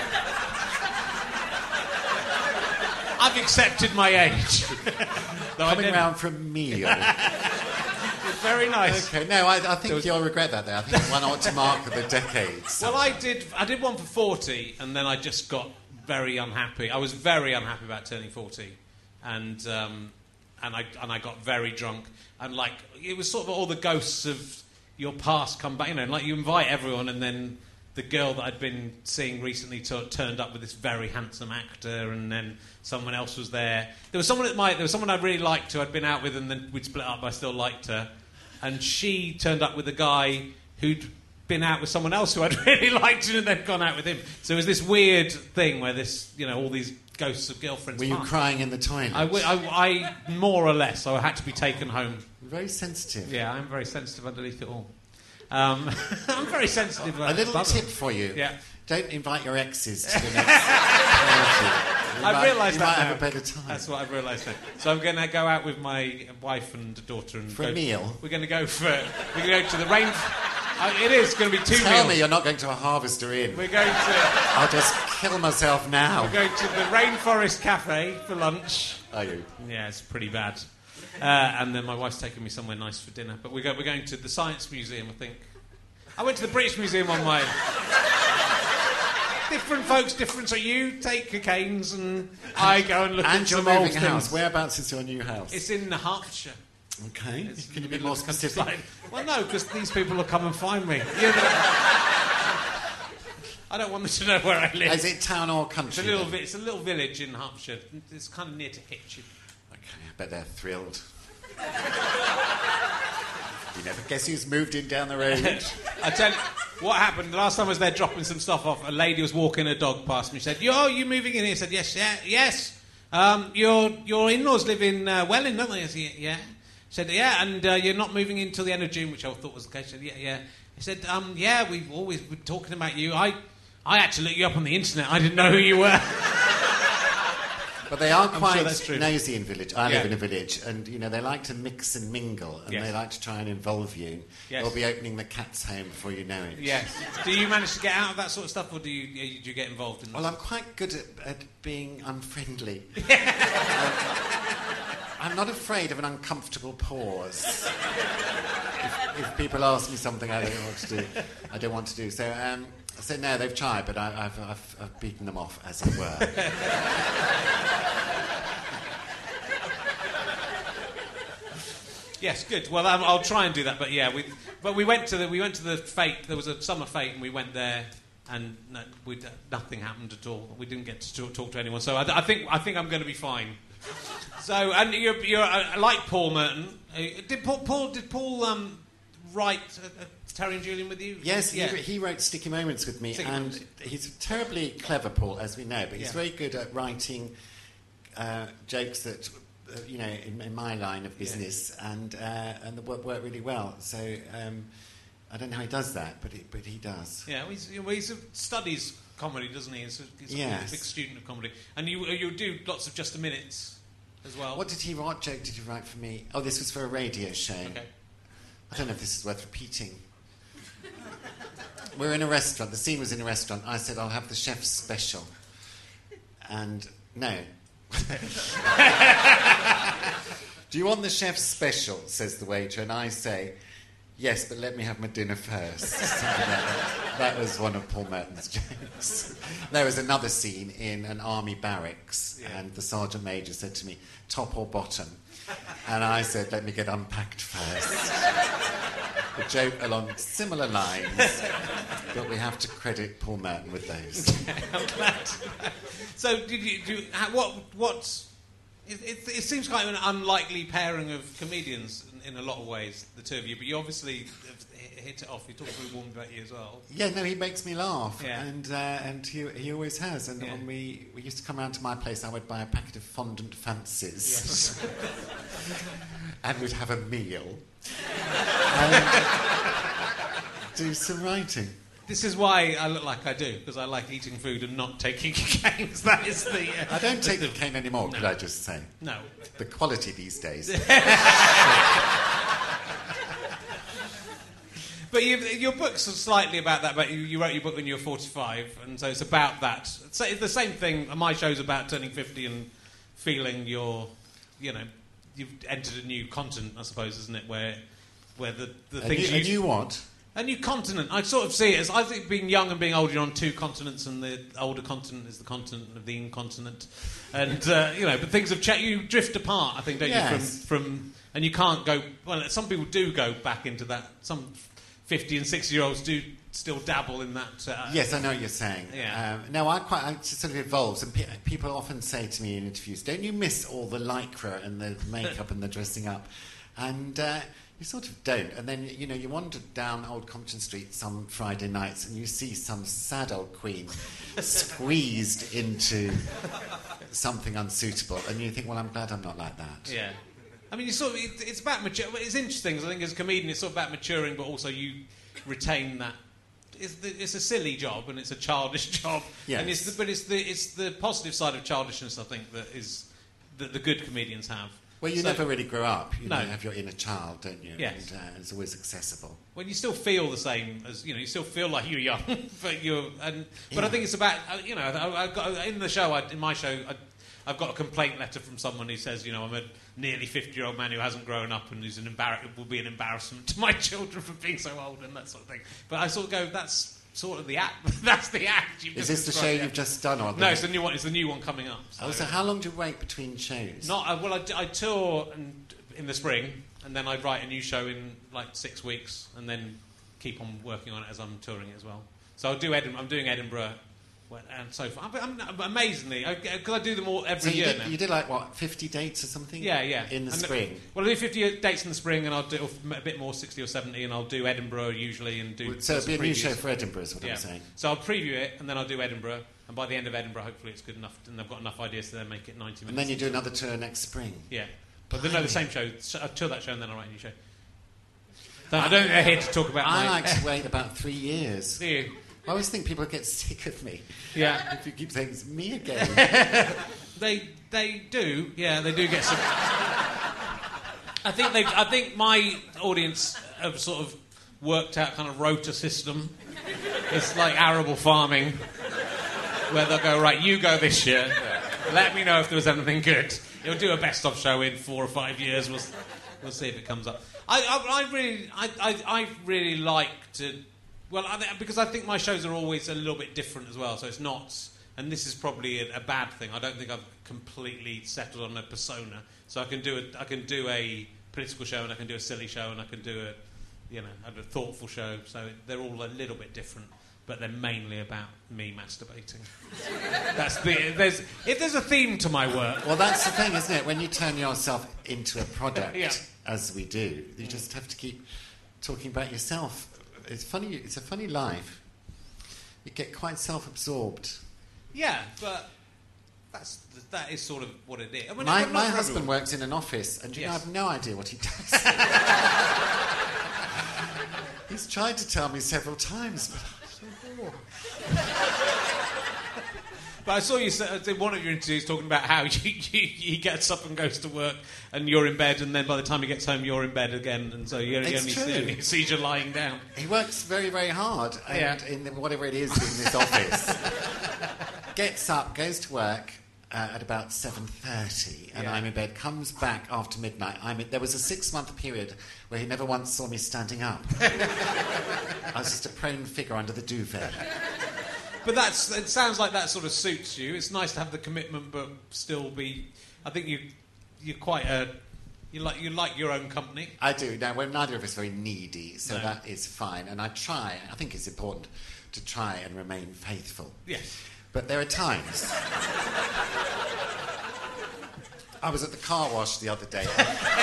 G: I've accepted my age. Though I
F: Coming
G: didn't-
F: round for a meal.
G: It's very nice.
F: Okay, no, I, I think
G: There was-
F: you'll regret that there. I think one ought to mark the decades.
G: Well, I did. I did one for forty, and then I just got very unhappy. I was very unhappy about turning forty, and um, and I and I got very drunk, and like it was sort of all the ghosts of your past come back. You know, like you invite everyone, and then the girl that I'd been seeing recently t- turned up with this very handsome actor, and then someone else was there. There was someone at my, there was someone I really liked who I'd been out with, and then we'd split up. But I still liked her, and she turned up with a guy who'd been out with someone else who I'd really liked and then gone out with him. So it was this weird thing where this, you know, all these ghosts of girlfriends.
F: Were you
G: passed.
F: crying in the toilet?
G: I, w- I, I more or less. I had to be taken home.
F: Very sensitive.
G: Yeah, I'm very sensitive underneath it all. Um, I'm very sensitive.
F: A little
G: about
F: tip for you.
G: Yeah.
F: Don't invite your exes to the next party. You
G: I've
F: might-
G: realised
F: you
G: that
F: might
G: now.
F: have a better time.
G: That's what I've realised now. So I'm going to go out with my wife and daughter and
F: For a
G: go,
F: meal?
G: We're going to go for. We're going to go to the rain. Uh, it is going to be two
F: Tell
G: meals.
F: me you're not going to a Harvester Inn.
G: We're going to.
F: I'll just kill myself now.
G: We're going to the Rainforest Cafe for lunch.
F: Are you?
G: Yeah, it's pretty bad. Uh, and then my wife's taking me somewhere nice for dinner. But we're, go- we're going to the Science Museum, I think. I went to the British Museum on my. Different folks, different. So you take cocaines and I go and look
F: And
G: at
F: your
G: some old
F: moving house.
G: things.
F: Whereabouts is your new house?
G: It's in Hertfordshire.
F: Okay.
G: It's
F: Can you
G: in
F: be
G: the
F: more
G: middle of the
F: specific?
G: countryside. Well, no, because these people will come and find me. You know. I don't want them to know where I live.
F: Is it town or country?
G: It's a little,
F: then?
G: vi- it's a little village in Hertfordshire. It's kind of near to Hitchin.
F: Okay, I bet they're thrilled. You never guess who's moved in down the road.
G: I tell you, what happened, the last time I was there dropping some stuff off, a lady was walking her dog past me. She said, "Yo, you moving in here?" I said, yes, yeah, yes. Um, your, your in-laws live in uh, Welling, don't they? I said, yeah. She said, yeah, and uh, you're not moving in till the end of June, which I thought was the case. She said, yeah, yeah. He said, um, yeah, we've always been talking about you. I, I had to look you up on the internet. I didn't know who you were.
F: But they are
G: I'm
F: quite
G: sure that's true.
F: nosy in village. I
G: Yeah.
F: live in a village, and you know they like to mix and mingle, and
G: Yes.
F: they like to try and involve you.
G: Yes.
F: They'll be opening the cat's home before you know it.
G: Yes. Do you manage to get out of that sort of stuff, or do you, do you get involved in that?
F: Well, I'm quite good at, at being unfriendly. um, I'm not afraid of an uncomfortable pause. if, if people ask me something I don't know what to do, I don't want to do. So, um, so no, they've tried, but I, I've, I've, I've beaten them off, as it were.
G: Yes, good. Well, um, I'll try and do that. But yeah, we but we went to the we went to the fete. There was a summer fete, and we went there, and no, we nothing happened at all. We didn't get to talk, talk to anyone. So I, I think I think I'm going to be fine. So and you're you're uh, like Paul Merton. Uh, did Paul, Paul did Paul um, write uh, uh, Terry and Julian with you?
F: Yes,
G: yeah.
F: he, he wrote Sticky Moments with me,
G: Sticky
F: and
G: Moments.
F: he's terribly clever, Paul, as we know, but he's
G: Yeah.
F: very good at writing uh, jokes that, uh, you know, in, in my line of business, and uh, and the work, work really well. So um, I don't know how he does that, but he, but he does.
G: Yeah, well, he's, well, he's a, studies comedy, doesn't he? He's a, he's a
F: Yes.
G: big student of comedy, and you you do lots of just a minutes as well.
F: What did he? What joke did he write for me? Oh, this was for a radio show.
G: Okay.
F: I don't know if this is worth repeating. We're in a restaurant. The scene was in a restaurant. I said, "I'll have the chef's special," and no. Do you want the chef's special? Says the waiter, and I say, "Yes, but let me have my dinner first." Something like that. That was one of Paul Merton's jokes. There was another scene in an army barracks,
G: Yeah.
F: and the sergeant major said to me, "Top or bottom?" And I said, "Let me get unpacked first." A joke along similar lines, but we have to credit Paul Merton with those.
G: I'm glad. So, did you do? how- What what It, it, it seems quite an unlikely pairing of comedians in, in a lot of ways, the two of you. But you obviously have hit it off. You talked really warm about you as well.
F: Yeah, no, he makes me laugh,
G: Yeah.
F: and uh, and he, he always has. And
G: Yeah.
F: when we, we used to come round to my place, I would buy a packet of fondant fancies,
G: Yes.
F: and we'd have a meal, and do some writing.
G: This is why I look like I do, because I like eating food and not taking cocaine. That is the. Uh,
F: I don't take
G: the,
F: cocaine anymore.
G: No.
F: Could I just say?
G: No.
F: The quality these days.
G: But you, your book's slightly about that. But you, you wrote your book when you were forty-five, and so it's about that. So it's the same thing. My show's about turning fifty and feeling you're, you know, you've entered a new continent, I suppose, isn't it? Where, where the the
F: A
G: things
F: new,
G: you
F: a new what?
G: A new continent. I sort of see it as, I think being young and being old, you're on two continents, and the older continent is the continent of the incontinent. And, uh, you know, but things have changed. You drift apart, I think, don't
F: Yes.
G: you, from, from... And you can't go... Well, some people do go back into that. Some fifty and sixty-year-olds do still dabble in that. Uh,
F: Yes, I know what you're saying.
G: Yeah.
F: Um, no, I quite. I it sort of evolves, and pe- people often say to me in interviews, "Don't you miss all the lycra and the makeup and the dressing up?" And uh, you sort of don't. And then you know you wander down Old Compton Street some Friday nights, and you see some sad old queen squeezed into something unsuitable, and you think, "Well, I'm glad I'm not like that."
G: Yeah. I mean, you sort of, it, it's about mature. It's interesting because I think as a comedian, it's sort of about maturing, but also you retain that. It's, the, it's a silly job and it's a childish job.
F: Yes.
G: And it's the, but it's the it's the positive side of childishness, I think, that is that the good comedians have.
F: Well, you
G: So-
F: never really grow up. You
G: No.
F: know, you have your inner child, don't you?
G: Yes.
F: And uh, it's always accessible.
G: Well, you still feel the same as you know. You still feel like you're young, but you're. And, but I
F: Yeah.
G: think it's about uh, you know. I, I got, in the show, I, in my show, I, I've got a complaint letter from someone who says, you know, I'm a nearly fifty-year-old man who hasn't grown up and who's an embar- will be an embarrassment to my children for being so old and that sort of thing. But I sort of go, that's sort of the act. That's the act. You've
F: Is
G: just
F: this the show
G: described, yeah.
F: you've just done? Or
G: No, it's the new one. It's the new one coming up.
F: Oh, so how long do you wait between shows?
G: Not uh, well. I, I tour and, in the spring, and then I write a new show in like six weeks, and then keep on working on it as I'm touring it as well. So I'll do Edinburgh. I'm doing Edinburgh, well, and so far. I'm, I'm, amazingly, because I, I do them all every
F: so you
G: year
F: did,
G: now.
F: you did like what, fifty dates or something?
G: Yeah, yeah.
F: In the
G: And
F: spring.
G: Well, I do fifty dates in the spring, and I'll do a bit more, sixty or seventy, and I'll do Edinburgh usually, and do.
F: So it'll be a new
G: previews.
F: show for Edinburgh, is what
G: Yeah.
F: I'm saying.
G: So I'll preview it, and then I'll do Edinburgh, and by the end of Edinburgh, hopefully it's good enough, and I've got enough ideas to then make it ninety minutes.
F: And then you do another tour next spring.
G: Yeah. But then, no, the same show. So I'll tour that show, and then I'll write a new show. So I don't know here to talk about
F: I
G: my...
F: like to wait about three years.
G: Do you?
F: I always think people get sick of me.
G: Yeah.
F: If you keep saying, it's me again.
G: They they do, yeah, they do get some. I think they. I think my audience have sort of worked out kind of rota system. It's like arable farming, where they'll go, right, you go this year. Let me know if there was anything good. You'll do a best of show in four or five years. We'll we'll see if it comes up. I I, I really I, I I really like to. Well, I, because I think my shows are always a little bit different as well. So it's not. And this is probably a, a bad thing. I don't think I've completely settled on a persona. So I can do a, I can do a political show, and I can do a silly show, and I can do a, you know, a thoughtful show. So they're all a little bit different, but they're mainly about me masturbating. That's the. There's if there's a theme to my work.
F: Well, that's the thing, isn't it? When you turn yourself into a product,
G: Yeah.
F: as we do, you just have to keep talking about yourself. It's funny. It's a funny life. You get quite self-absorbed.
G: Yeah, but that's that is sort of what it is. I mean,
F: My,
G: not
F: my
G: for
F: husband
G: everyone.
F: works in an office, and you know, I
G: Yes.
F: have no idea what he does. He's tried to tell me several times, but I'm so bored.
G: But I saw you say- in one of your interviews talking about how you, you, he gets up and goes to work, and you're in bed, and then by the time he gets home, you're in bed again, and so you only,
F: It's
G: only
F: true.
G: see, only sees you lying down.
F: He works very, very hard, and
G: Yeah.
F: in the, whatever it is in this office, gets up, goes to work uh, at about seven thirty, and
G: Yeah.
F: I'm in bed. Comes back after midnight. I'm in, there was a six-month period where he never once saw me standing up. I was just a prone figure under the duvet.
G: But that's it sounds like that sort of suits you. It's nice to have the commitment, but still be. I think you you're quite a you like you like your own company.
F: I do. Now, we're neither of us very needy, so
G: No.
F: that is fine. And I try. I think it's important to try and remain faithful.
G: Yes.
F: But there are times. I was at the car wash the other day.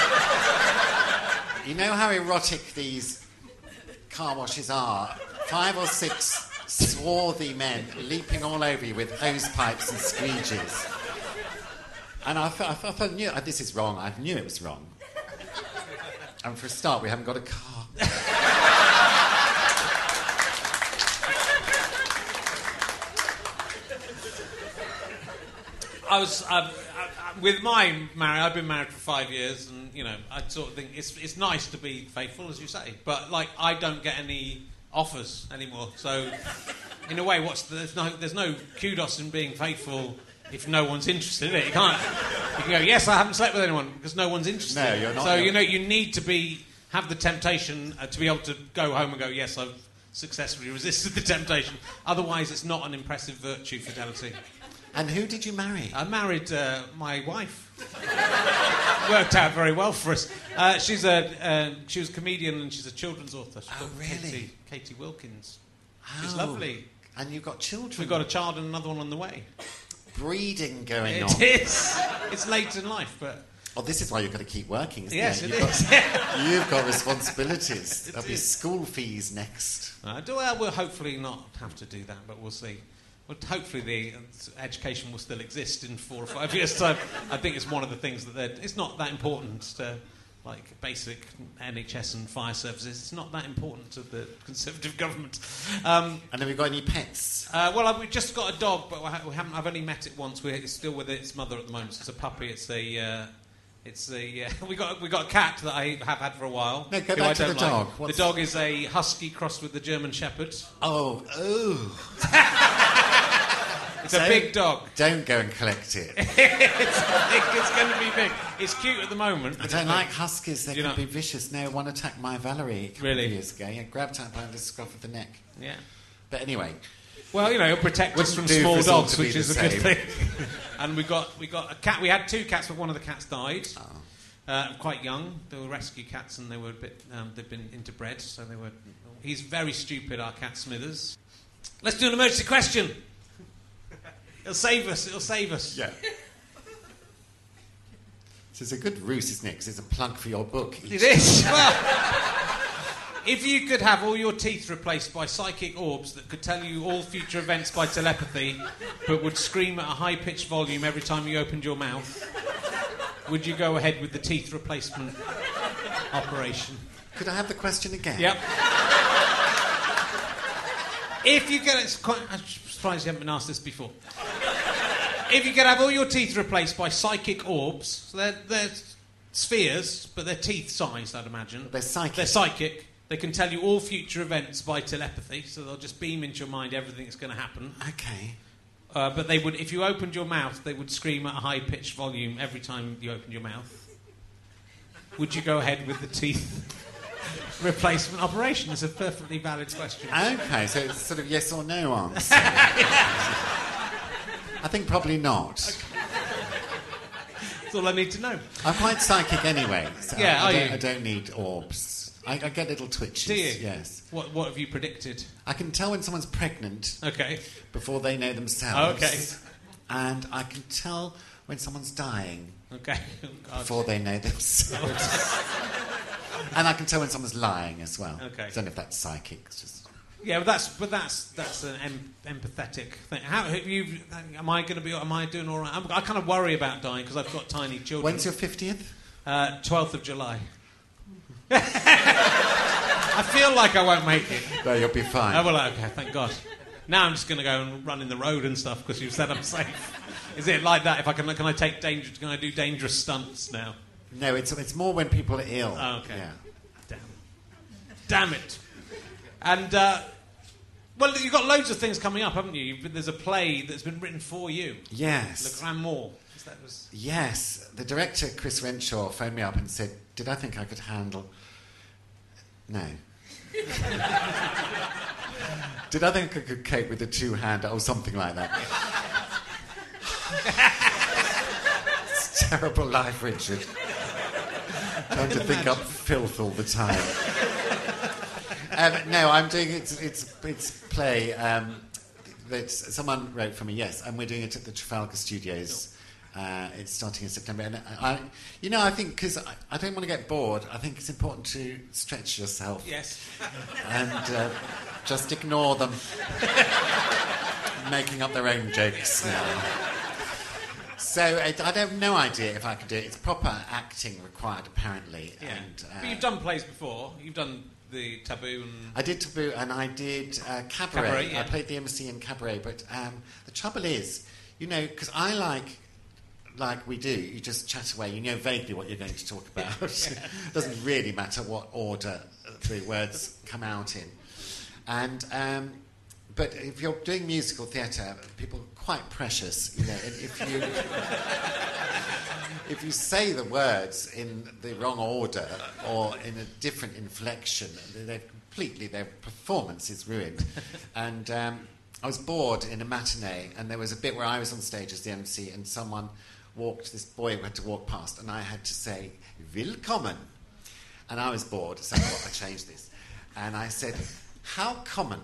F: You know how erotic these car washes are? Five or six swarthy men leaping all over you with hose pipes and squeegees. And I thought, I thought, I knew, oh, this is wrong. I knew it was wrong. And for a start, we haven't got a car.
G: I was uh, I, with my marriage. I've been married for five years, and you know, I sort of think it's it's nice to be faithful, as you say. But like, I don't get any offers anymore. So, in a way, what's the, there's no there's no kudos in being faithful if no one's interested in it. You can't. You can go, yes, I haven't slept with anyone because no one's interested.
F: No, you're not.
G: So
F: you're...
G: you know, you need to be have the temptation uh, to be able to go home and go, yes, I've successfully resisted the temptation. Otherwise, it's not an impressive virtue, fidelity.
F: And who did you marry?
G: I married uh, my wife. Worked out very well for us. Uh, she's a uh, she was a comedian and she's a children's author. She's
F: oh,
G: got
F: really?
G: Katie, Katie Wilkins.
F: Oh.
G: She's lovely.
F: And you've got children?
G: We've got a child and another one on the way.
F: Breeding going
G: it
F: on.
G: It is. It's late in life, but...
F: Oh, this is why you've got to keep working, isn't
G: yes,
F: it?
G: Yes, it
F: you've
G: is.
F: Got, you've got responsibilities. There'll be school fees next.
G: Uh, do, well, we'll hopefully not have to do that, but we'll see. But hopefully the education will still exist in four or five years' time. I think it's one of the things that they're... It's not that important to, like, basic N H S and fire services. It's not that important to the Conservative government. Um,
F: and have you got any pets?
G: Uh, well, I've, we've just got a dog, but we haven't, I've only met it once. We're, it's still with its mother at the moment. It's a puppy. It's a... Uh, It's a uh, we got we got a cat that I have had for a while.
F: No, go
G: who
F: back
G: I
F: to
G: don't
F: the
G: like.
F: dog.
G: The
F: What's...
G: dog is a husky crossed with the German Shepherd.
F: Oh, oh!
G: It's a big dog.
F: Don't go and collect it.
G: it's big, it's going to be big. It's cute at the moment.
F: I don't like huskies. They
G: you
F: can
G: know?
F: be vicious. No, one attacked my Valerie a couple
G: really?
F: of years ago. Yeah, grabbed her by the scruff of the neck.
G: Yeah.
F: But anyway.
G: Well, you know, it'll protect us from small dogs, which is a good thing. And we got we got a cat. We had two cats, but one of the cats died.
F: Oh.
G: Uh, quite young. They were rescue cats, and they were a bit. Um, they'd been interbred, so they were. He's very stupid, our cat Smithers. Let's do an emergency question. It'll save us. It'll save us.
F: Yeah. So it's a good ruse, isn't it? Because it's a plug for your book.
G: It is. Well, if you could have all your teeth replaced by psychic orbs that could tell you all future events by telepathy, but would scream at a high-pitched volume every time you opened your mouth, would you go ahead with the teeth replacement operation?
F: Could I have the question again?
G: Yep. If you get... It's quite, I'm surprised you haven't been asked this before. If you could have all your teeth replaced by psychic orbs, so they're, they're spheres, but they're teeth-sized, I'd imagine.
F: They're psychic.
G: They're psychic. They can tell you all future events by telepathy, so they'll just beam into your mind everything that's going to happen.
F: Okay.
G: Uh, but they would, if you opened your mouth, they would scream at a high-pitched volume every time you opened your mouth. Would you go ahead with the teeth replacement operation? It's a perfectly valid question.
F: Okay, so it's sort of yes or no answer. I think probably not.
G: Okay. That's all I need to know.
F: I'm quite psychic anyway. So
G: yeah,
F: I, I,
G: are
F: don't,
G: you?
F: I don't need orbs. I, I get little twitches.
G: Do you?
F: Yes.
G: What What have you predicted?
F: I can tell when someone's pregnant.
G: Okay.
F: Before they know themselves.
G: Okay.
F: And I can tell when someone's dying.
G: Okay. Oh,
F: before they know themselves. And I can tell when someone's lying as well.
G: Okay.
F: I don't know if that's psychic. It's just...
G: Yeah, but that's but that's that's an em- empathetic thing. How have you? Am I going to be? Am I doing all right? I'm, I kind of worry about dying because I've got tiny children.
F: When's your fiftieth?
G: Uh, twelfth of July. I feel like I won't make it.
F: No, you'll be fine.
G: Oh, well, okay, thank God. Now I'm just going to go and run in the road and stuff because you've said I'm safe. Is it like that? If I can, can I take danger? Can I do dangerous stunts now?
F: No, it's it's more when people are ill.
G: Oh, okay.
F: Yeah.
G: Damn. Damn it. And uh, well, you've got loads of things coming up, haven't you? You've, there's a play that's been written for you.
F: Yes.
G: Le Grand Mort. That was...
F: Yes. The director, Chris Renshaw, phoned me up and said, "Did I think I could handle?" No. Did I think I could cope with a two-hander or something like that? It's a terrible life, Richard. Trying to think up filth all the time. um, no, I'm doing it's it's it's play um, that someone wrote for me. Yes, and we're doing it at the Trafalgar Studios Uh, it's starting in September, and I, you know, I think because I, I don't want to get bored. I think it's important to stretch yourself.
G: Yes.
F: And uh, just ignore them making up their own jokes now. So I, I have no idea if I could do it. It's proper acting required, apparently.
G: Yeah.
F: And, uh,
G: but you've done plays before. You've done the Taboo and...
F: I did Taboo and I did uh, Cabaret.
G: Cabaret, yeah.
F: I played the M C in Cabaret, but um, the trouble is, you know, because I like... Like we do, you just chat away. You know vaguely what you're going to talk about. It doesn't really matter what order the words come out in. And um, but if you're doing musical theatre, people are quite precious. You know, and if you if you say the words in the wrong order or in a different inflection, they completely their performance is ruined. And um, I was bored in a matinee, and there was a bit where I was on stage as the M C, and someone. Walked this boy who had to walk past, and I had to say "Willkommen," and I was bored, so I thought I changed this, and I said "How common"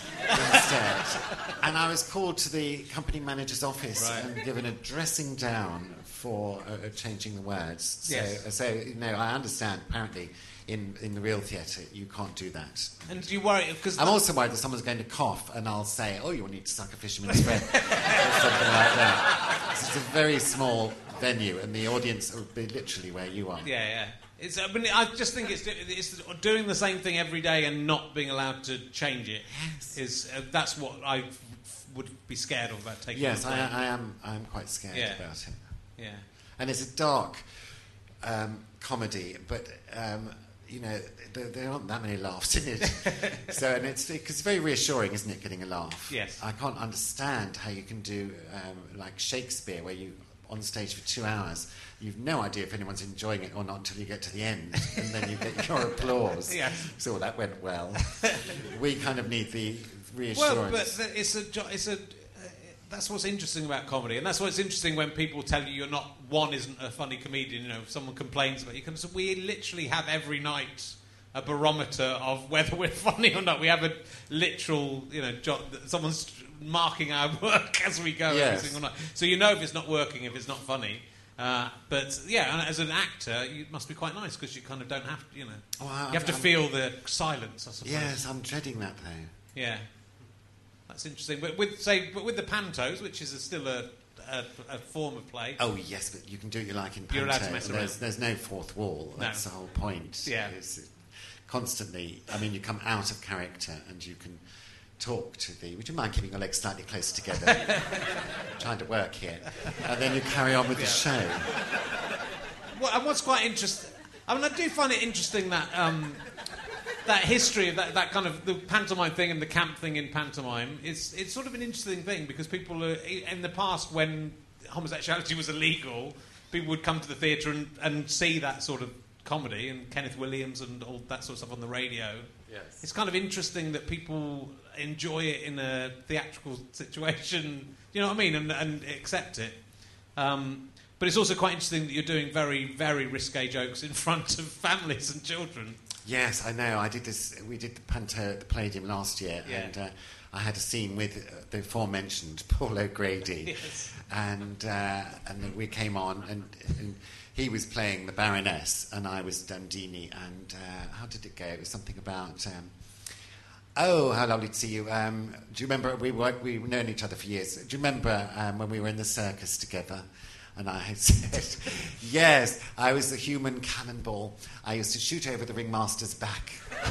F: instead, and I was called to the company manager's office
G: Right.
F: and given a dressing down for uh, changing the words. So,
G: Yes.
F: so you know, I understand. Apparently, in in the real theatre, you can't do that.
G: And do you worry... Because
F: I'm also worried that someone's going to cough, and I'll say, "Oh, you will need to suck a fisherman's friend," or something like that. It's a very small venue, and the audience will be literally where you are.
G: Yeah, yeah. It's, I, mean, I just think it's, it's doing the same thing every day and not being allowed to change it.
F: Yes.
G: Is uh, that's what I would be scared of about taking.
F: Yes,
G: on
F: I,
G: playing.
F: I am. I am quite scared
G: Yeah.
F: about it.
G: Yeah.
F: And it's a dark um, comedy, but um, you know there, there aren't that many laughs in it. So, and it's because it's very reassuring, isn't it? Getting a laugh.
G: Yes.
F: I can't understand how you can do um, like Shakespeare, where you on stage for two hours. You've no idea if anyone's enjoying it or not until you get to the end, and then you get your applause.
G: Yeah.
F: So well, that went well. We kind of need the reassurance.
G: Well, but th- it's a jo- it's a uh, that's what's interesting about comedy, and that's what's interesting when people tell you you're not one isn't a funny comedian. You know, if someone complains about you, can so we literally have every night a barometer of whether we're funny or not. We have a literal, you know, jo- someone's marking our work as we go
F: Yes.
G: every single night. So you know if it's not working, if it's not funny. Uh, but yeah, and as an actor, it must be quite nice because you kind of don't have to, you know,
F: Oh, I-
G: you have to
F: I'm-
G: feel the silence. I suppose.
F: Yes, I'm dreading that though.
G: Yeah, that's interesting. But with say, but with the pantos, which is a, still a, a, a form of play.
F: Oh yes, but you can do what you like in panto.
G: You're allowed to mess
F: and there's,
G: around.
F: there's no fourth wall.
G: No.
F: That's the whole point.
G: Yeah.
F: It's constantly. I mean, you come out of character and you can talk to the. Would you mind keeping your legs slightly closer together? I'm trying to work here, and then you carry on with the show.
G: Well, and what's quite interesting, I mean, I do find it interesting that um, that history of that, that kind of the pantomime thing and the camp thing in pantomime. It's it's sort of an interesting thing because people are, in the past when homosexuality was illegal, people would come to the theatre and, and see that sort of comedy and Kenneth Williams and all that sort of stuff on the radio.
F: Yes.
G: It's kind of interesting that people enjoy it in a theatrical situation. You know what I mean, and, and accept it. Um, But it's also quite interesting that you're doing very, very risque jokes in front of families and children.
F: Yes, I know. I did this. We did the panto at the Palladium last year,
G: Yeah.
F: and uh, I had a scene with uh, the aforementioned Paul O'Grady,
G: Yes.
F: and uh, and then we came on, and, and he was playing the Baroness, and I was Dundini, and uh, how did it go? It was something about. Um, Oh, how lovely to see you. Um, do you remember, we worked, we've known each other for years. Do you remember um, when we were in the circus together? And I said, yes, I was the human cannonball. I used to shoot over the ringmaster's back.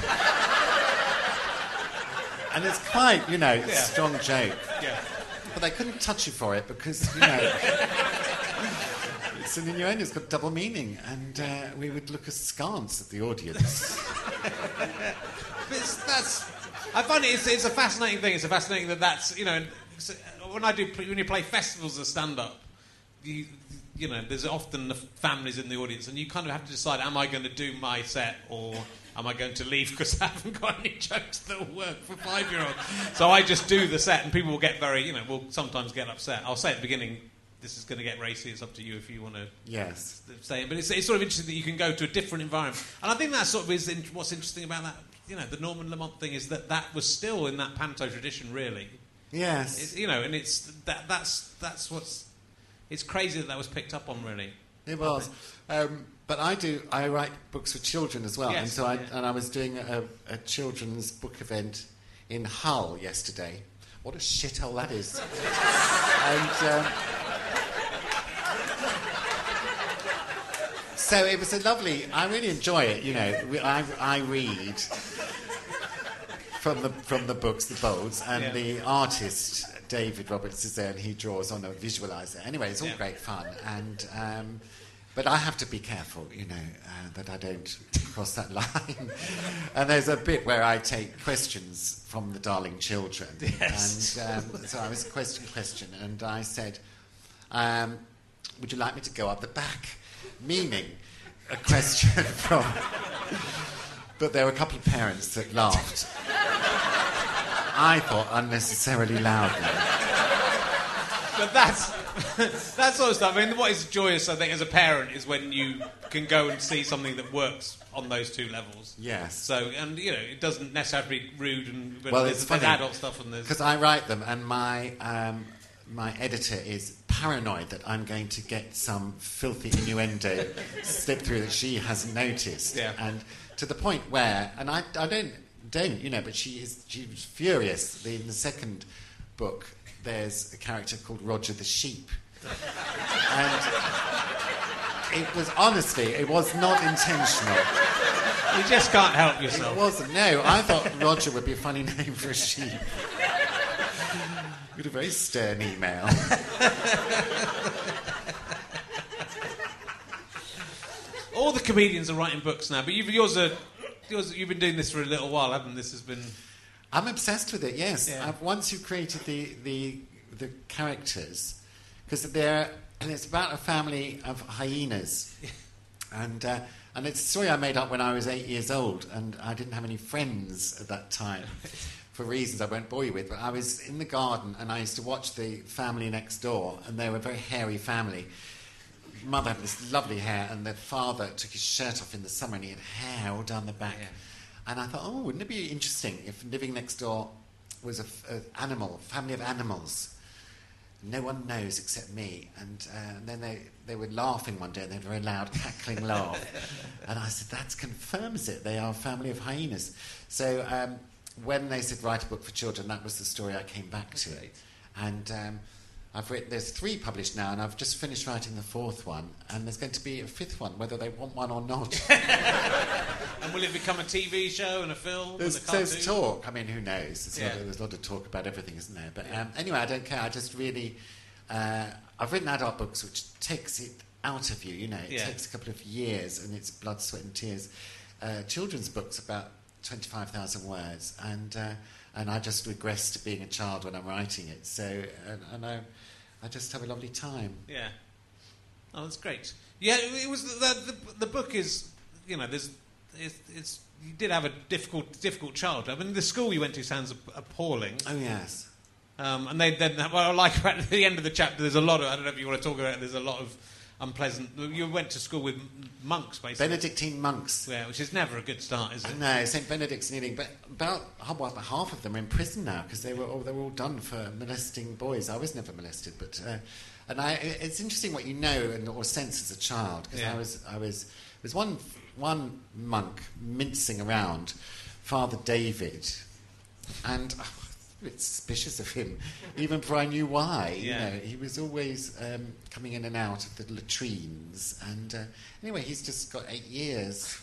F: And it's quite, you know, it's
G: Yeah.
F: a strong joke.
G: Yeah.
F: But they couldn't touch you for it because, you know, it's an innuendo's got double meaning. And uh, we would look askance at the audience.
G: But it's, that's, I find it, it's, it's a fascinating thing. It's a fascinating that that's, you know, when I do, when you play festivals of stand-up, you, you know, there's often the families in the audience, and you kind of have to decide: am I going to do my set, or am I going to leave because I haven't got any jokes that will work for five-year-olds? So I just do the set, and people will get very, you know, will sometimes get upset. I'll say at the beginning, this is going to get racy. It's up to you if you want to
F: Yes.
G: say it. But it's, it's sort of interesting that you can go to a different environment, and I think that sort of is in, what's interesting about that. You know, the Norman Lamont thing is that that was still in that panto tradition, really.
F: Yes.
G: It's, you know, and it's that that's that's what's it's crazy that that was picked up on, really.
F: It was. Um, but I do, I write books for children as well.
G: Yes,
F: and so I,
G: yeah.
F: and I was doing a, a children's book event in Hull yesterday. What a shithole that is. and... Um, So it was a lovely... I really enjoy it, you know. I, I read from the from the books, the bolds, and
G: Yeah.
F: the artist, David Roberts, is there, and he draws on a visualizer. Anyway, it's all
G: Yeah.
F: great fun. And um, but I have to be careful, you know, uh, that I don't cross that line. And there's a bit where I take questions from the darling children.
G: Yes.
F: And um, so I was question, question, and I said, um, would you like me to go up the back? Meaning a question from... But there were a couple of parents that laughed. I thought unnecessarily loudly.
G: But that's that sort of stuff. I mean, what is joyous, I think, as a parent, is when you can go and see something that works on those two levels.
F: Yes.
G: So, and you know, it doesn't necessarily be rude, and but
F: Well,
G: there's,
F: it's
G: there's
F: funny,
G: adult stuff and there's.
F: because I write them, and my um, my editor is paranoid that I'm going to get some filthy innuendo slip through that she hasn't noticed.
G: Yeah.
F: And to the point where, and I, I don't don't you know, but she is she was furious. The, in the second book, there's a character called Roger the Sheep, and it was honestly, it was not intentional.
G: You just can't help yourself.
F: It wasn't. No, I thought Roger would be a funny name for a sheep. With a very stern email.
G: All the comedians are writing books now, but you've, yours are, yours, you've been doing this for a little while, haven't you? This has been...
F: I'm obsessed with it, yes.
G: Yeah.
F: I've, once you've created the, the, the characters, because they're... And it's about a family of hyenas. and uh, and it's a story I made up when I was eight years old, and I didn't have any friends at that time. For reasons I won't bore you with, but I was in the garden and I used to watch the family next door, and they were a very hairy family. Mother had this lovely hair, and the father took his shirt off in the summer and he had hair all down the back.
G: Yeah.
F: And I thought, oh, wouldn't it be interesting if living next door was an animal, a family of animals? No one knows except me. And, uh, and then they, they were laughing one day, and they had a very loud, cackling laugh. And I said, that confirms it. They are a family of hyenas. So... Um, when they said write a book for children, that was the story I came back to.
G: Great.
F: And um, I've written, there's three published now, and I've just finished writing the fourth one, and there's going to be a fifth one, whether they want one or not.
G: And will it become a T V show and a film
F: There's,
G: and a cartoon?
F: there's talk. I mean, who knows? There's,
G: Yeah.
F: a lot of, there's a lot of talk about everything, isn't there? But um, anyway, I don't care. I just really... Uh, I've written adult books, which takes it out of you, you know. It
G: Yeah.
F: takes a couple of years, and it's blood, sweat and tears. Uh, children's books about twenty-five thousand words, and uh, and I just regress to being a child when I'm writing it. So, and, and I, I just have a lovely time.
G: Yeah. Oh, that's great. Yeah, it, it was the, the the book is, you know, there's it's, it's you did have a difficult difficult childhood. I mean, the school you went to sounds appalling.
F: Oh yes.
G: Um, and they then well, I like at the end of the chapter. There's a lot of I don't know if you want to talk about it. There's a lot of unpleasant. You went to school with monks, basically.
F: Benedictine monks.
G: Yeah, which is never a good start, is it?
F: No, Saint Benedict's kneeling, but about well, about half of them are in prison now because they were all, they were all done for molesting boys. I was never molested, but uh, and I, it's interesting what you know and or sense as a child because
G: Yeah.
F: I was I was there was one one monk mincing around, Father David, and. Oh, a bit suspicious of him, even before I knew why.
G: Yeah.
F: You know, he was always um, coming in and out of the latrines, and uh, anyway, he's just got eight years.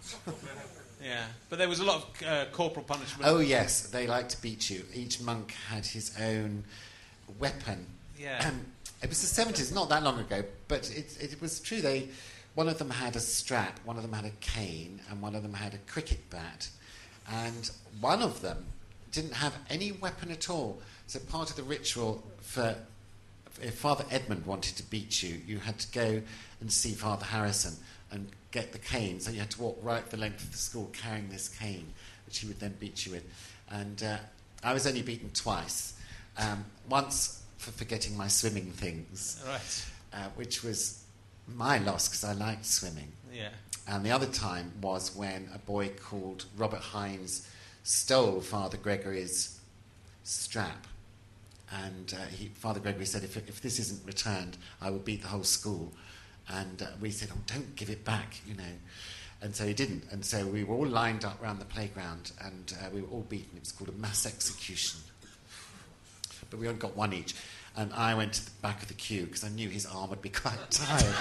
G: Yeah, but there was a lot of uh, corporal punishment.
F: Oh yes, they like to beat you. Each monk had his own weapon.
G: Yeah.
F: Um, it was the seventies, not that long ago, but it, it was true. They, one of them had a strap, one of them had a cane, and one of them had a cricket bat, and one of them didn't have any weapon at all. So part of the ritual for if Father Edmund wanted to beat you, you had to go and see Father Harrison and get the cane. So you had to walk right the length of the school carrying this cane, which he would then beat you with. And uh, I was only beaten twice. Um, once for forgetting my swimming things,
G: Right.
F: uh, which was my loss because I liked swimming.
G: Yeah.
F: And the other time was when a boy called Robert Hines stole Father Gregory's strap, And uh, he, Father Gregory said, if, if this isn't returned, I will beat the whole school. And uh, we said, oh, don't give it back, you know. And so he didn't. And so we were all lined up around the playground, and uh, we were all beaten. It was called a mass execution. But we only got one each. And I went to the back of the queue because I knew his arm would be quite tired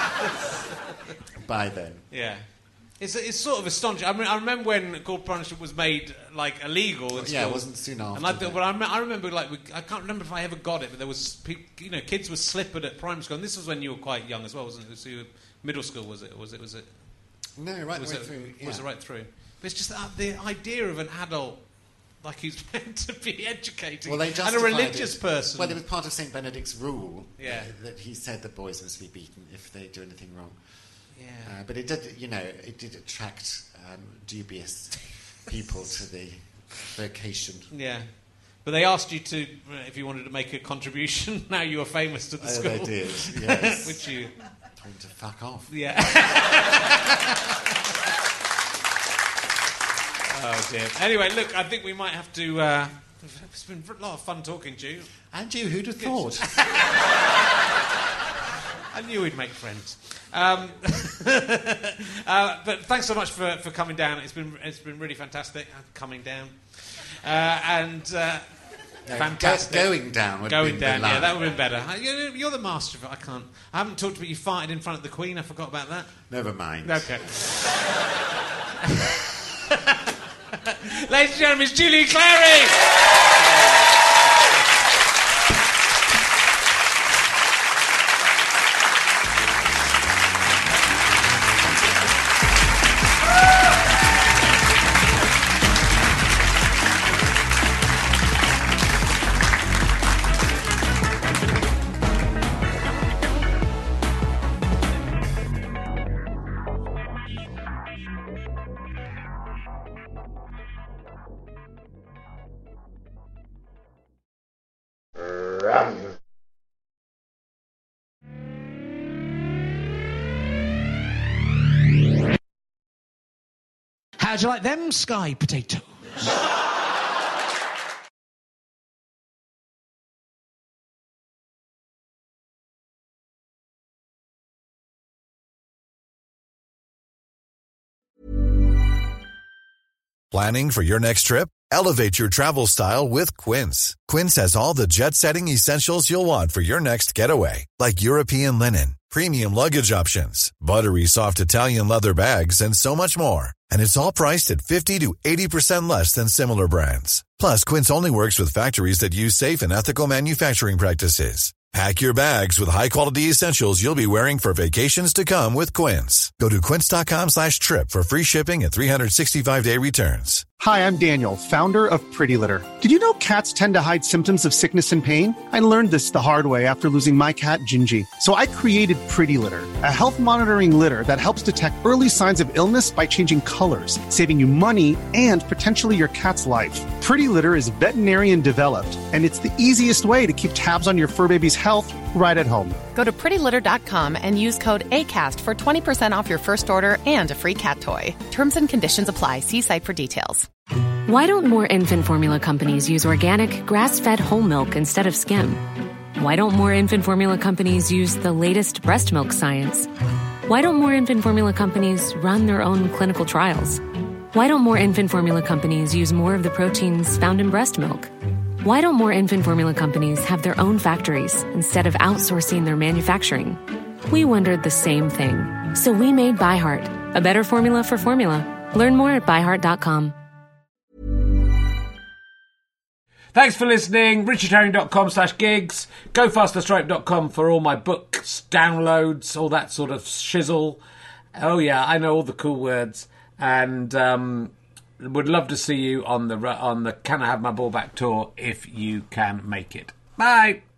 F: by then.
G: Yeah. It's, it's sort of astonishing. I, mean, I remember when corporal punishment was made like illegal.
F: Well, yeah, it wasn't soon after.
G: And I, thought, well, I, rem- I remember, like, we, I can't remember if I ever got it, but there was, pe- you know, kids were slippered at primary school, and this was when you were quite young as well, wasn't it? So you were middle school, was it? Or was it? Was it?
F: No, right
G: was
F: the way
G: it,
F: through. Yeah.
G: Was it right through? But it's just that, the idea of an adult, like he's meant to be educating,
F: well, they
G: and a religious
F: it.
G: person.
F: Well, it was part of Saint Benedict's rule.
G: Yeah.
F: Uh, that he said that boys must be beaten if they do anything wrong.
G: Yeah.
F: Uh, but it did, you know, it did attract um, dubious people to the vocation.
G: Yeah. But they asked you to, if you wanted to make a contribution, now you were famous to the
F: oh,
G: school.
F: They did, yes.
G: Which you...
F: Told them to fuck off.
G: Yeah. Oh, dear. Anyway, look, I think we might have to... Uh, it's been a lot of fun talking to you.
F: And you, who'd have thought?
G: I knew we'd make friends. Um, uh, but thanks so much for, for coming down. It's been it's been really fantastic uh, coming down. Uh, and uh,
F: no,
G: fantastic.
F: Go, going down would
G: Going
F: be
G: down,
F: the
G: yeah,
F: line.
G: that would have been better. Uh, You're, you're the master of it. I can't... I haven't talked about you farted in front of the Queen. I forgot about that.
F: Never mind.
G: Okay. Ladies and gentlemen, it's Julian Clary! How'd you like them sky potatoes?
L: Planning for your next trip? Elevate your travel style with Quince. Quince has all the jet-setting essentials you'll want for your next getaway, like European linen, premium luggage options, buttery soft Italian leather bags, and so much more. And it's all priced at fifty to eighty percent less than similar brands. Plus, Quince only works with factories that use safe and ethical manufacturing practices. Pack your bags with high-quality essentials you'll be wearing for vacations to come with Quince. Go to quince.com slash trip for free shipping and three sixty-five day returns.
M: Hi, I'm Daniel, founder of Pretty Litter. Did you know cats tend to hide symptoms of sickness and pain? I learned this the hard way after losing my cat, Gingy. So I created Pretty Litter, a health monitoring litter that helps detect early signs of illness by changing colors, saving you money and potentially your cat's life. Pretty Litter is veterinarian developed, and it's the easiest way to keep tabs on your fur baby's health right at home.
N: Go to pretty litter dot com and use code ACAST for twenty percent off your first order and a free cat toy. Terms and conditions apply. See site for details.
B: Why don't more infant formula companies use organic, grass-fed whole milk instead of skim? Why don't more infant formula companies use the latest breast milk science? Why don't more infant formula companies run their own clinical trials? Why don't more infant formula companies use more of the proteins found in breast milk? Why don't more infant formula companies have their own factories instead of outsourcing their manufacturing? We wondered the same thing. So we made ByHeart, a better formula for formula. Learn more at by heart dot com.
A: Thanks for listening. richard herring dot com slash gigs. go faster stripe dot com for all my books, downloads, all that sort of shizzle. Oh, yeah, I know all the cool words. And um, would love to see you on the on the Can I Have My Ball Back tour if you can make it. Bye.